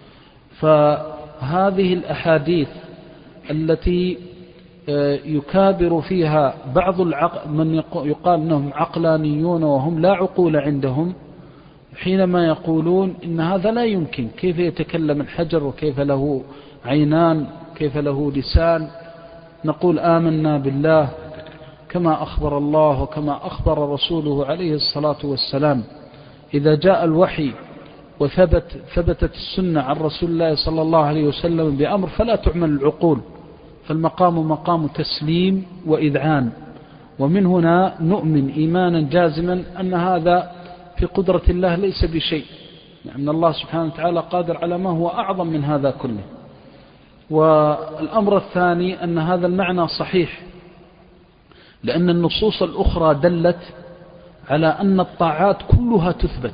فهذه الأحاديث التي يكابر فيها بعض من يقال أنهم عقلانيون وهم لا عقول عندهم، حينما يقولون إن هذا لا يمكن، كيف يتكلم الحجر وكيف له عينان كيف له لسان؟ نقول: آمنا بالله كما أخبر الله وكما أخبر رسوله عليه الصلاة والسلام. إذا جاء الوحي وثبتت السنة عن رسول الله صلى الله عليه وسلم بأمر فلا تعمل العقول، فالمقام مقام تسليم وإذعان. ومن هنا نؤمن إيمانا جازما أن هذا في قدرة الله ليس بشيء، لأن الله سبحانه وتعالى قادر على ما هو أعظم من هذا كله. والأمر الثاني أن هذا المعنى صحيح، لأن النصوص الأخرى دلت على أن الطاعات كلها تثبت،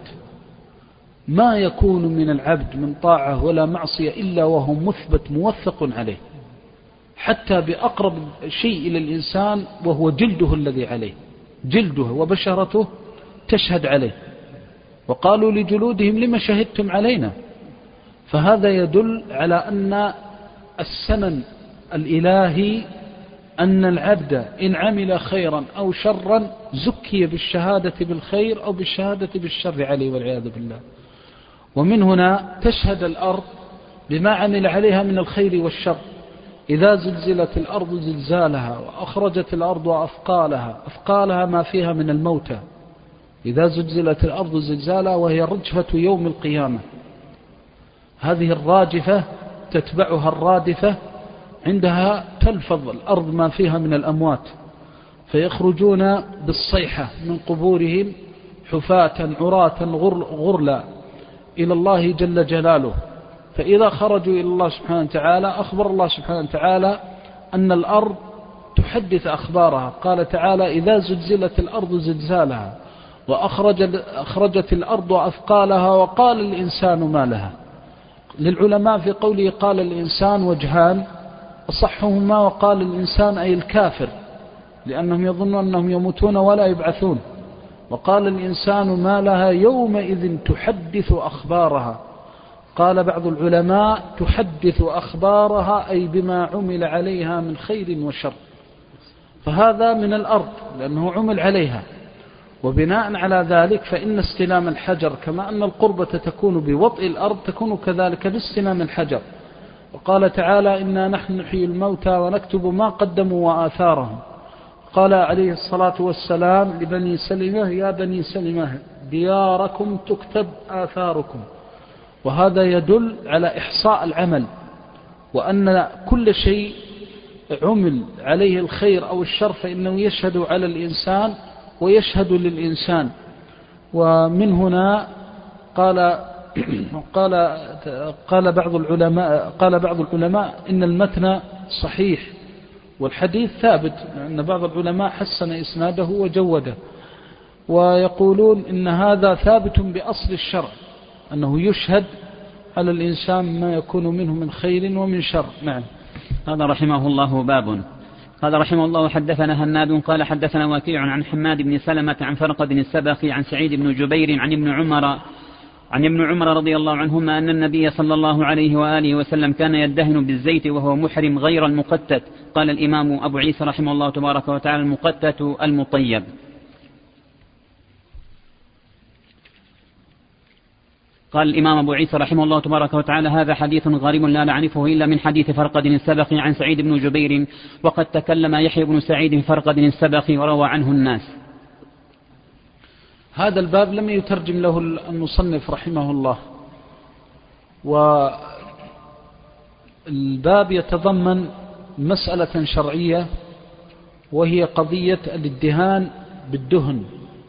ما يكون من العبد من طاعة ولا معصية إلا وهو مثبت موثق عليه، حتى بأقرب شيء إلى الإنسان وهو جلده الذي عليه، جلده وبشرته تشهد عليه. وقالوا لجلودهم لما شهدتم علينا؟ فهذا يدل على أن السنن الإلهي أن العبد إن عمل خيرا أو شرا زكي بالشهادة بالخير أو بالشهادة بالشر عليه والعياذ بالله. ومن هنا تشهد الأرض بما عمل عليها من الخير والشر. إذا زلزلت الأرض زلزالها وأخرجت الأرض أثقالها ما فيها من الموتى. إذا زلزلت الأرض زلزالها وهي رجفة يوم القيامة، هذه الراجفة تتبعها الرادفة، عندها تلفظ الأرض ما فيها من الأموات، فيخرجون بالصيحة من قبورهم حفاة عراة غرلا إلى الله جل جلاله. فإذا خرجوا إلى الله سبحانه وتعالى أخبر الله سبحانه وتعالى أن الأرض تحدث أخبارها. قال تعالى: إذا زلزلت الأرض زلزالها وأخرجت الأرض أثقالها وقال الإنسان ما لها. للعلماء في قوله قال الإنسان وجهان، أصحهما وقال الإنسان أي الكافر، لأنهم يظنون أنهم يموتون ولا يبعثون. وقال الإنسان ما لها يومئذ تحدث أخبارها. قال بعض العلماء تحدث أخبارها أي بما عمل عليها من خير وشر، فهذا من الأرض لأنه عمل عليها. وبناء على ذلك فإن استلام الحجر كما أن القربة تكون بوطء الأرض تكون كذلك باستلام الحجر. وقال تعالى: إنا نحن نحيي الموتى ونكتب ما قدموا وآثارهم. قال عليه الصلاة والسلام لبني سلمة: يا بني سلمة دياركم تكتب آثاركم. وهذا يدل على إحصاء العمل، وأن كل شيء عمل عليه الخير أو الشر فإنه يشهد على الإنسان ويشهد للإنسان. ومن هنا قال بعض العلماء إن المتن صحيح والحديث ثابت، لأن بعض العلماء حسن إسناده وجوده، ويقولون إن هذا ثابت بأصل الشرع أنه يشهد على الإنسان ما يكون منه من خير ومن شر. نعم. هذا رحمه الله باب. قال رحمه الله: حدثنا هناد قال حدثنا وكيع عن حماد بن سلمة عن فرقد السبخي عن سعيد بن جبير عن ابن عمر رضي الله عنهما أن النبي صلى الله عليه وآله وسلم كان يدهن بالزيت وهو محرم غير المقتت. قال الإمام أبو عيسى رحمه الله تبارك وتعالى: المقتت المطيب. قال الإمام أبو عيسى رحمه الله تبارك وتعالى: هذا حديث غريب لا نعرفه إلا من حديث فرقد السبخي عن سعيد بن جبير، وقد تكلم يحيى بن سعيد في فرقد السبخي وروى عنه الناس. هذا الباب لم يترجم له المصنف رحمه الله، والباب يتضمن مسألة شرعية وهي قضية الادهان بالدهن،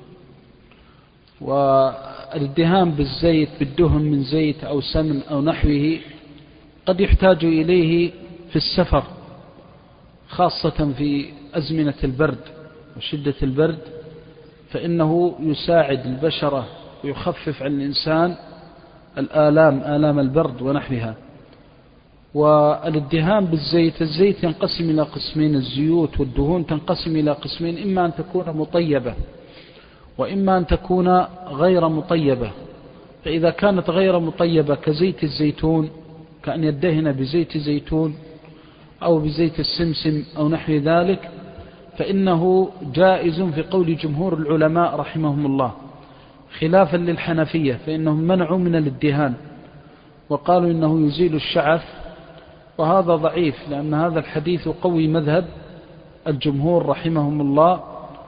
والادهان بالزيت بالدهن من زيت أو سمن أو نحوه قد يحتاج إليه في السفر، خاصة في أزمنة البرد وشدة البرد، فإنه يساعد البشرة ويخفف عن الإنسان آلام البرد ونحوها. والادهان بالزيت، الزيت ينقسم إلى قسمين، الزيوت والدهون تنقسم إلى قسمين: إما أن تكون مطيبة وإما أن تكون غير مطيبة. فإذا كانت غير مطيبة كزيت الزيتون، كأن يدهن بزيت زيتون أو بزيت السمسم أو نحو ذلك، فإنه جائز في قول جمهور العلماء رحمهم الله، خلافا للحنفية فإنهم منعوا من الادهان وقالوا إنه يزيل الشعث، وهذا ضعيف لأن هذا الحديث قوي مذهب الجمهور رحمهم الله،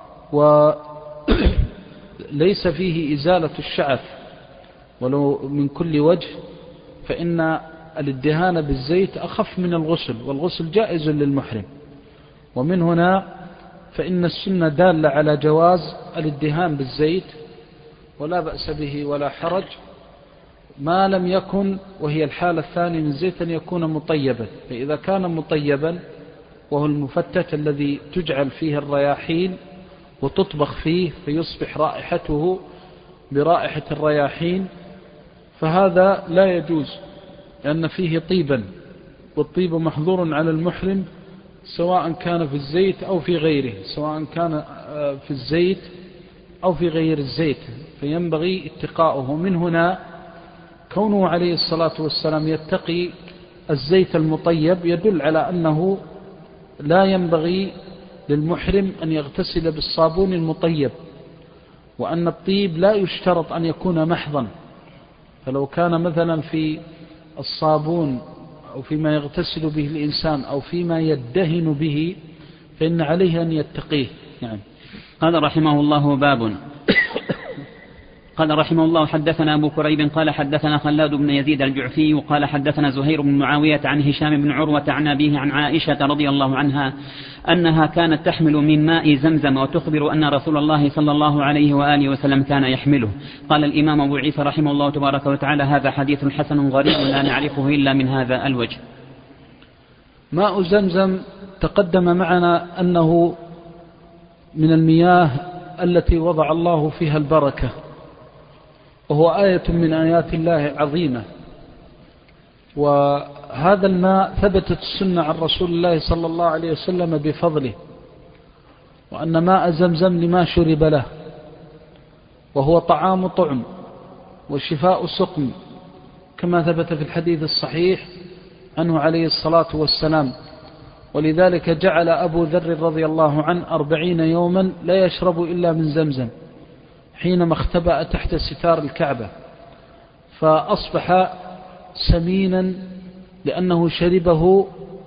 وليس فيه إزالة الشعث ولو من كل وجه، فإن الادهان بالزيت أخف من الغسل، والغسل جائز للمحرم. ومن هنا فإن السنة دالة على جواز الادهان بالزيت ولا بأس به ولا حرج، ما لم يكن، وهي الحالة الثانية من زيت، أن يكون مطيبا. فإذا كان مطيبا وهو المفتت الذي تجعل فيه الرياحين وتطبخ فيه فيصبح رائحته برائحة الرياحين، فهذا لا يجوز، لأن فيه طيبا، والطيب محظور على المحرم سواء كان في الزيت أو في غيره، سواء كان في الزيت أو في غير الزيت، فينبغي اتقاؤه. من هنا كونه عليه الصلاة والسلام يتقي الزيت المطيب يدل على أنه لا ينبغي للمحرم أن يغتسل بالصابون المطيب، وأن الطيب لا يشترط أن يكون محضا، فلو كان مثلا في الصابون أو فيما يغتسل به الإنسان أو فيما يدهن به فإن عليه أن يتقيه. يعني قال رحمه الله باب قال رحمه الله: حدثنا أبو كريب قال حدثنا خلاد بن يزيد الجعفي قال حدثنا زهير بن معاوية عن هشام بن عروة عن أبيه عن عائشة رضي الله عنها أنها كانت تحمل من ماء زمزم وتخبر أن رسول الله صلى الله عليه وآله وسلم كان يحمله. قال الإمام أبو عيسى رحمه الله تبارك وتعالى: هذا حديث حسن غريب لا نعرفه إلا من هذا الوجه. ماء زمزم تقدم معنا أنه من المياه التي وضع الله فيها البركة، وهو آية من آيات الله العظيمة. وهذا الماء ثبتت السنة عن رسول الله صلى الله عليه وسلم بفضله، وأن ماء زمزم لما شرب له، وهو طعام طعم وشفاء سقم، كما ثبت في الحديث الصحيح عنه عليه الصلاة والسلام. ولذلك جعل أبو ذر رضي الله عنه 40 يوما لا يشرب إلا من زمزم حينما اختبأ تحت ستار الكعبة، فأصبح سمينا لأنه شربه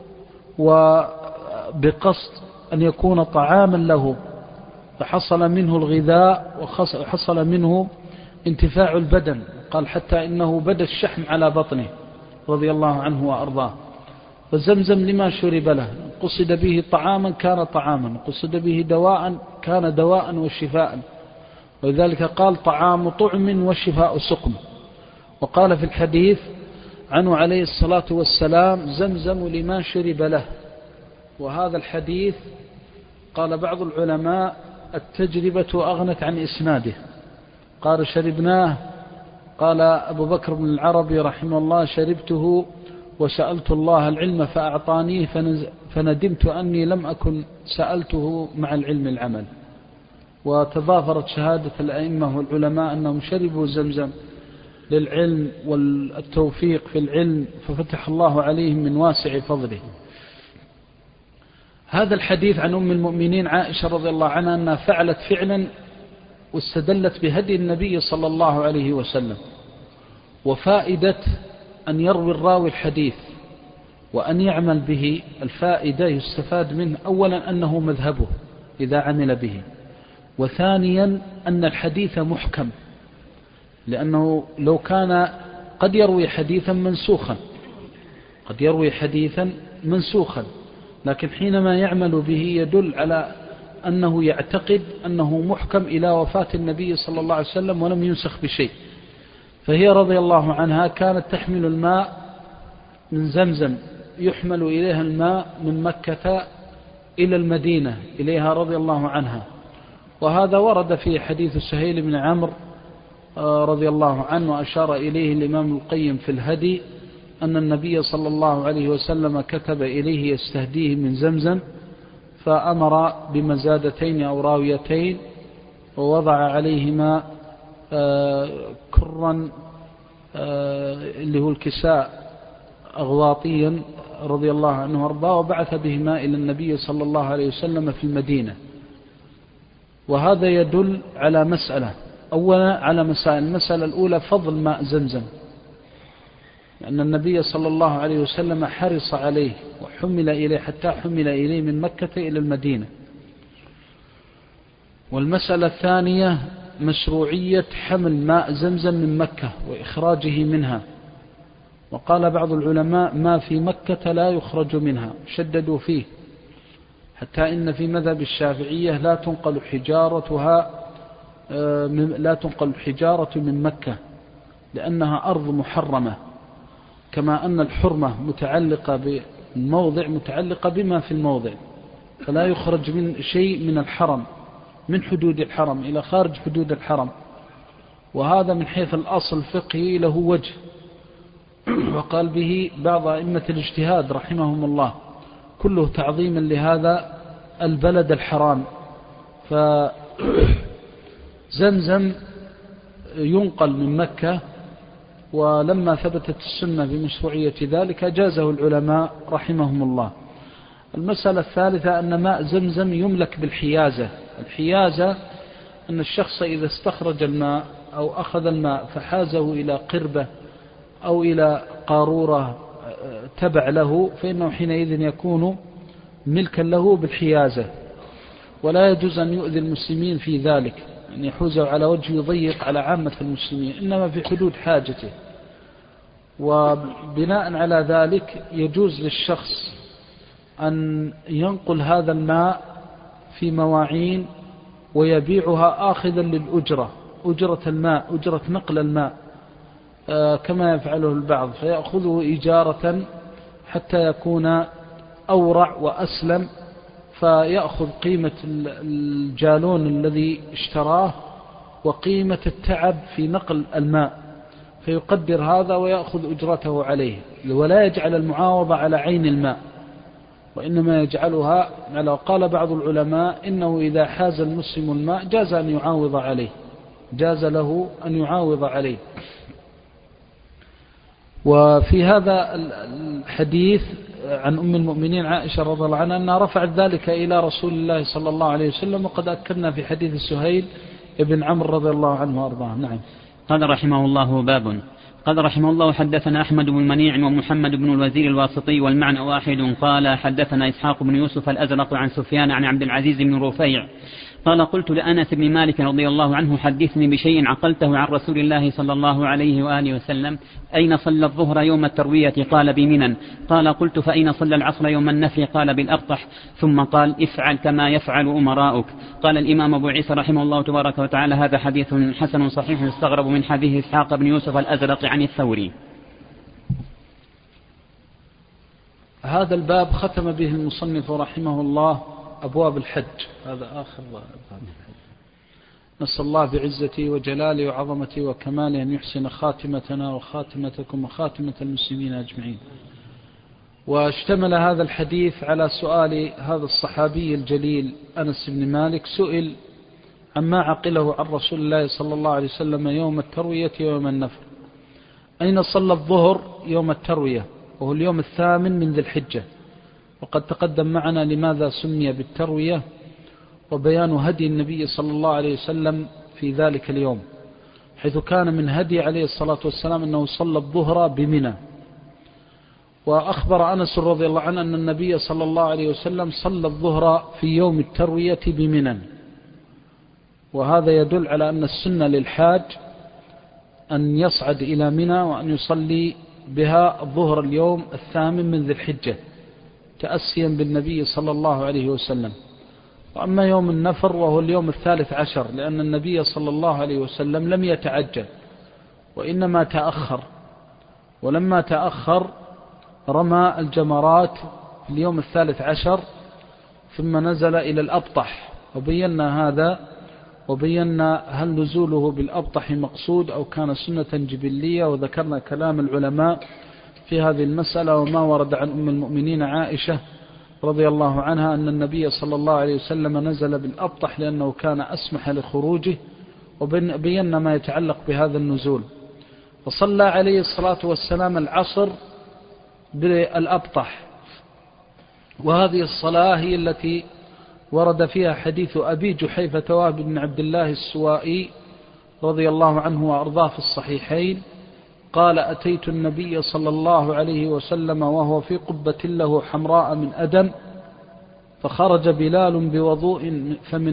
وبقصد أن يكون طعاما له، فحصل منه الغذاء وحصل منه انتفاع البدن. قال حتى إنه بدا الشحم على بطنه رضي الله عنه وأرضاه. فزمزم لما شرب له، قصد به طعاما كان طعاما، قصد به دواء كان دواء وشفاء، ولذلك قال طعام طعم وشفاء سقم. وقال في الحديث عنه عليه الصلاة والسلام: زمزم لما شرب له. وهذا الحديث قال بعض العلماء التجربة أغنت عن إسناده. قال شربناه، قال أبو بكر بن العربي رحمه الله: شربته وسألت الله العلم فأعطانيه فندمت أني لم أكن سألته مع العلم العمل. وتضافرت شهادة الأئمة والعلماء أنهم شربوا زمزم للعلم والتوفيق في العلم، ففتح الله عليهم من واسع فضله. هذا الحديث عن أم المؤمنين عائشة رضي الله عنها أنها فعلت فعلا واستدلت بهدي النبي صلى الله عليه وسلم. وفائدة أن يروي الراوي الحديث وأن يعمل به، الفائدة يستفاد منه أولا أنه مذهبه إذا عمل به، وثانيا أن الحديث محكم، لأنه لو كان قد يروي حديثا منسوخا، لكن حينما يعمل به يدل على أنه يعتقد أنه محكم إلى وفاة النبي صلى الله عليه وسلم ولم ينسخ بشيء. فهي رضي الله عنها كانت تحمل الماء من زمزم، يحمل إليها الماء من مكة إلى المدينة إليها رضي الله عنها. وهذا ورد في حديث سهيل بن عمرو رضي الله عنه، وأشار إليه الإمام القيم في الهدي، أن النبي صلى الله عليه وسلم كتب إليه يستهديه من زمزم، فأمر بمزادتين أو راويتين، ووضع عليهما كرا اللي هو الكساء أغواطيا رضي الله عنه وارضاه، وبعث بهما إلى النبي صلى الله عليه وسلم في المدينة. وهذا يدل على مسألة، أولا على مسائل. المسألة الأولى فضل ماء زمزم، لأن النبي صلى الله عليه وسلم حرص عليه وحمل إليه حتى حمل إليه من مكة إلى المدينة. والمسألة الثانية مشروعية حمل ماء زمزم من مكة وإخراجه منها. وقال بعض العلماء ما في مكة لا يخرج منها، شددوا فيه، حتى إن في مذهب الشافعية لا تنقل الحجارة من مكة لأنها أرض محرمة، كما أن الحرمة متعلقة بالموضع متعلقة بما في الموضع، فلا يخرج من شيء من الحرم من حدود الحرم إلى خارج حدود الحرم. وهذا من حيث الأصل الفقهي له وجه، وقال به بعض أئمة الاجتهاد رحمهم الله، كله تعظيما لهذا البلد الحرام. فزمزم ينقل من مكة، ولما ثبتت السنة بمشروعية ذلك جازه العلماء رحمهم الله. المسألة الثالثة أن ماء زمزم يملك بالحيازة. الحيازة أن الشخص إذا استخرج الماء أو أخذ الماء فحازه إلى قربة أو إلى قارورة تبع له، فإنه حينئذ يكون ملكا له بالحيازة، ولا يجوز أن يؤذي المسلمين في ذلك، أن يحوزه على وجه يضيق على عامة المسلمين، إنما في حدود حاجته. وبناء على ذلك يجوز للشخص أن ينقل هذا الماء في مواعين ويبيعها آخذا للأجرة، أجرة الماء، أجرة نقل الماء، كما يفعله البعض، فيأخذه إجارة حتى يكون أورع وأسلم، فيأخذ قيمة الجالون الذي اشتراه وقيمة التعب في نقل الماء، فيقدر هذا ويأخذ أجرته عليه، ولا يجعل المعاوضة على عين الماء، وإنما يجعلها على. قال بعض العلماء إنه إذا حاز المسلم الماء جاز أن يعاوض عليه، جاز له أن يعاوض عليه. وفي هذا الحديث عن أم المؤمنين عائشة رضي الله عنها أنها رفعت ذلك إلى رسول الله صلى الله عليه وسلم، وقد أكدنا في حديث سهيل ابن عمرو رضي الله عنه وأرضاه. نعم. قال رحمه الله باب. قال رحمه الله حدثنا أحمد بن منيع ومحمد بن الوزير الواسطي والمعنى واحد. قال حدثنا إسحاق بن يوسف الأزرق عن سفيان عن عبد العزيز بن رفيع قال قلت لأنس بن مالك رضي الله عنه حدثني بشيء عقلته عن رسول الله صلى الله عليه وآله وسلم، أين صلى الظهر يوم التروية؟ قال بمنى. قال قلت فأين صلى العصر يوم النفر؟ قال بالأبطح. ثم قال افعل كما يفعل أمراؤك. قال الإمام أبو عيسى رحمه الله تبارك وتعالى هذا حديث حسن صحيح يستغرب من حديث إسحاق بن يوسف الأزرق عن الثوري. هذا الباب ختم به المصنف رحمه الله أبواب الحج، هذا آخر باب الحج. نسأل الله بعزتي وجلالي وعظمتي وكمالي أن يحسن خاتمتنا وخاتمتكم وخاتمة المسلمين أجمعين. واشتمل هذا الحديث على سؤال هذا الصحابي الجليل أنس بن مالك، سئل عما عقله عن رسول الله صلى الله عليه وسلم يوم التروية ويوم النفر، أين صلى الظهر يوم التروية وهو اليوم الثامن من ذي الحجة، وقد تقدم معنا لماذا سمي بالتروية وبيان هدي النبي صلى الله عليه وسلم في ذلك اليوم، حيث كان من هدي عليه الصلاة والسلام أنه صلى الظهر بمنى. وأخبر أنس رضي الله عنه أن النبي صلى الله عليه وسلم صلى الظهر في يوم التروية بمنى، وهذا يدل على أن السنة للحاج أن يصعد إلى منى وأن يصلي بها الظهر اليوم الثامن من ذي الحجة تأسيا بالنبي صلى الله عليه وسلم. وأما يوم النفر وهو اليوم الثالث عشر، لأن النبي صلى الله عليه وسلم لم يتعجل وإنما تأخر، ولما تأخر رمى الجمرات في اليوم الثالث عشر ثم نزل إلى الأبطح، وبينا هذا وبينا هل نزوله بالأبطح مقصود أو كان سنة جبلية، وذكرنا كلام العلماء في هذه المسألة وما ورد عن أم المؤمنين عائشة رضي الله عنها أن النبي صلى الله عليه وسلم نزل بالأبطح لأنه كان أسمح لخروجه، وبينا ما يتعلق بهذا النزول. فصلى عليه الصلاة والسلام العصر بالأبطح، وهذه الصلاة هي التي ورد فيها حديث أبي جحيفة وهب بن عبد الله السوائي رضي الله عنه وأرضاه في الصحيحين قال أتيت النبي صلى الله عليه وسلم وهو في قبة له حمراء من أدم، فخرج بلال بوضوء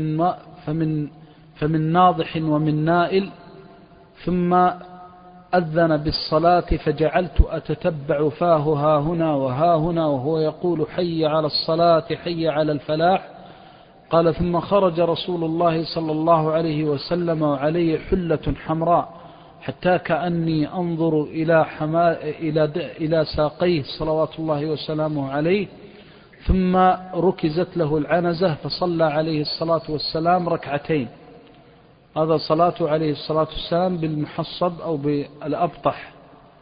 فمن ناضح ومن نائل، ثم أذن بالصلاة، فجعلت أتتبع فاه ها هنا وها هنا وهو يقول حي على الصلاة حي على الفلاح. قال ثم خرج رسول الله صلى الله عليه وسلم وعليه حلة حمراء حتى كأني أنظر إلى ساقيه صلوات الله وسلامه عليه، ثم ركزت له العنزة فصلى عليه الصلاة والسلام ركعتين. هذا صلاة عليه الصلاة والسلام بالمحصب أو بالأبطح.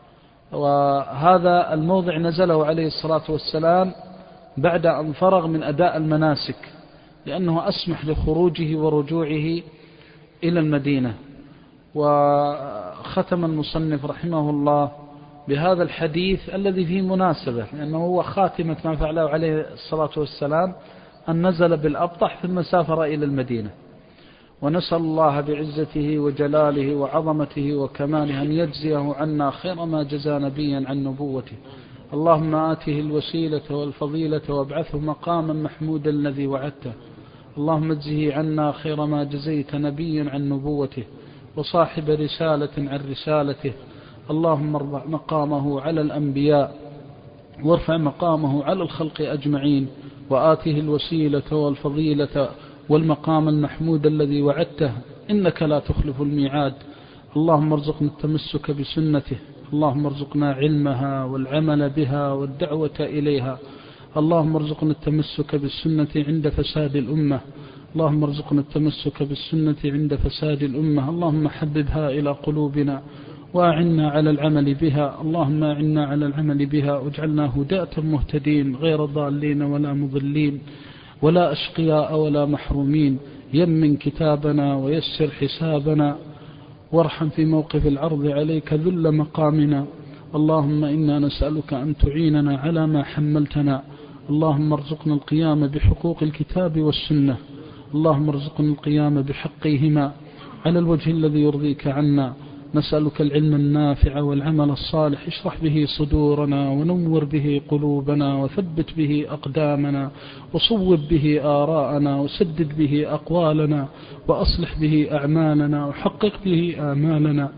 وهذا الموضع نزله عليه الصلاة والسلام بعد أن فرغ من أداء المناسك، لأنه أسمح لخروجه ورجوعه إلى المدينة. وختم المصنف رحمه الله بهذا الحديث الذي فيه مناسبة، لأنه هو خاتمة ما فعله عليه الصلاة والسلام أن نزل بالأبطح ثم سافر إلى المدينة. ونسأل الله بعزته وجلاله وعظمته وكماله أن يجزيه عنا خير ما جزى نبيا عن نبوته. اللهم آته الوسيلة والفضيلة وابعثه مقاما محمودا الذي وعدته. اللهم اجزه عنا خير ما جزيت نبيا عن نبوته وصاحب رسالة عن رسالته. اللهم ارفع مقامه على الأنبياء وارفع مقامه على الخلق أجمعين، وآته الوسيلة والفضيلة والمقام المحمود الذي وعدته، إنك لا تخلف الميعاد. اللهم ارزقنا التمسك بسنته، اللهم ارزقنا علمها والعمل بها والدعوة إليها. اللهم ارزقنا التمسك بالسنة عند فساد الأمة، اللهم ارزقنا التمسك بالسنة عند فساد الأمة. اللهم حببها إلى قلوبنا وأعنا على العمل بها، اللهم أعنا على العمل بها واجعلنا هداة مهتدين غير ضالين ولا مضلين ولا أشقياء ولا محرومين. يمن كتابنا ويسر حسابنا وارحم في موقف العرض عليك ذل مقامنا. اللهم إنا نسألك أن تعيننا على ما حملتنا. اللهم ارزقنا القيام بحقوق الكتاب والسنة، اللهم ارزقنا القيام بحقيهما على الوجه الذي يرضيك عنا. نسألك العلم النافع والعمل الصالح، اشرح به صدورنا ونور به قلوبنا وثبت به أقدامنا وصوب به آراءنا وسدد به أقوالنا وأصلح به أعمالنا وحقق به آمالنا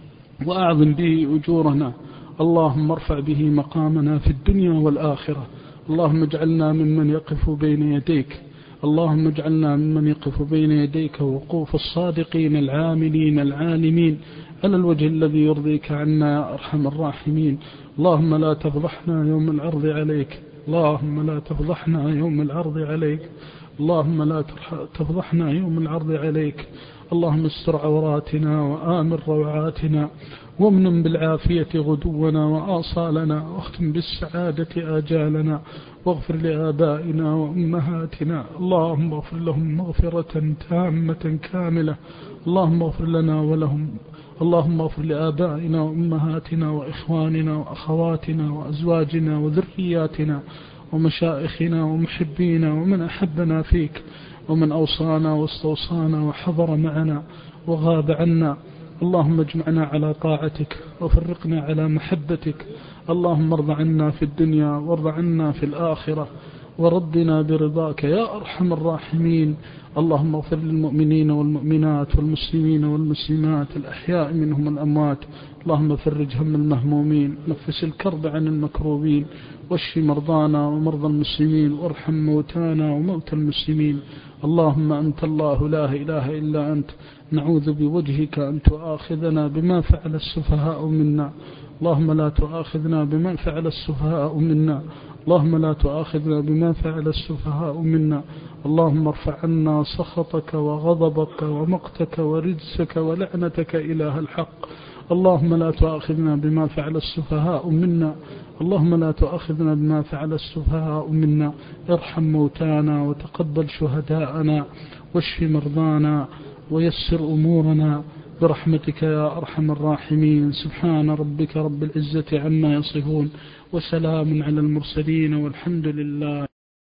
وأعظم به أجورنا. اللهم ارفع به مقامنا في الدنيا والآخرة. اللهم اجعلنا ممن يقف بين يديك، اللهم اجعلنا ممن يقف بين يديك وقوف الصادقين العاملين العالمين على الوجه الذي يرضيك عنا يا أرحم الراحمين. اللهم لا تفضحنا يوم العرض عليك، اللهم لا تفضحنا يوم العرض عليك، اللهم لا تفضحنا يوم العرض عليك. اللهم استر عوراتنا وآمن روعاتنا وامن بالعافية غدونا وآصالنا واختم بالسعادة آجالنا واغفر لآبائنا وأمهاتنا. اللهم اغفر لهم مغفرة تامة كاملة. اللهم اغفر لنا ولهم. اللهم اغفر لآبائنا وأمهاتنا وإخواننا وأخواتنا وأزواجنا وذرياتنا ومشائخنا ومحبينا ومن أحبنا فيك ومن أوصانا واستوصانا وحضر معنا وغاب عنا. اللهم اجمعنا على طاعتك وفرقنا على محبتك. اللهم ارض عنا في الدنيا وارض عنا في الآخرة وردنا برضاك يا أرحم الراحمين. اللهم اغفر للمؤمنين والمؤمنات والمسلمين والمسلمات الأحياء منهم الأموات. اللهم فرج هم المهمومين، نفس الكرب عن المكروبين، واشف مرضانا ومرضى المسلمين، وارحم موتانا وموتى المسلمين. اللهم أنت الله لا إله إلا أنت، نعوذ بوجهك أن تؤاخذنا بما فعل السفهاء منا. اللهم لا تؤاخذنا بما فعل السفهاء منا، اللهم لا تؤاخذنا بما فعل السفهاء منا. اللهم ارفع عنا سخطك وغضبك ومقتك ورجسك ولعنتك إله الحق. اللهم لا تؤاخذنا بما فعل السفهاء منا، اللهم لا تؤاخذنا بما فعل السفهاء منا. ارحم موتانا وتقبل شهداءنا واشف مرضانا ويسر أمورنا برحمتك يا أرحم الراحمين. سبحان ربك رب العزة عما يصفون وسلام على المرسلين والحمد لله.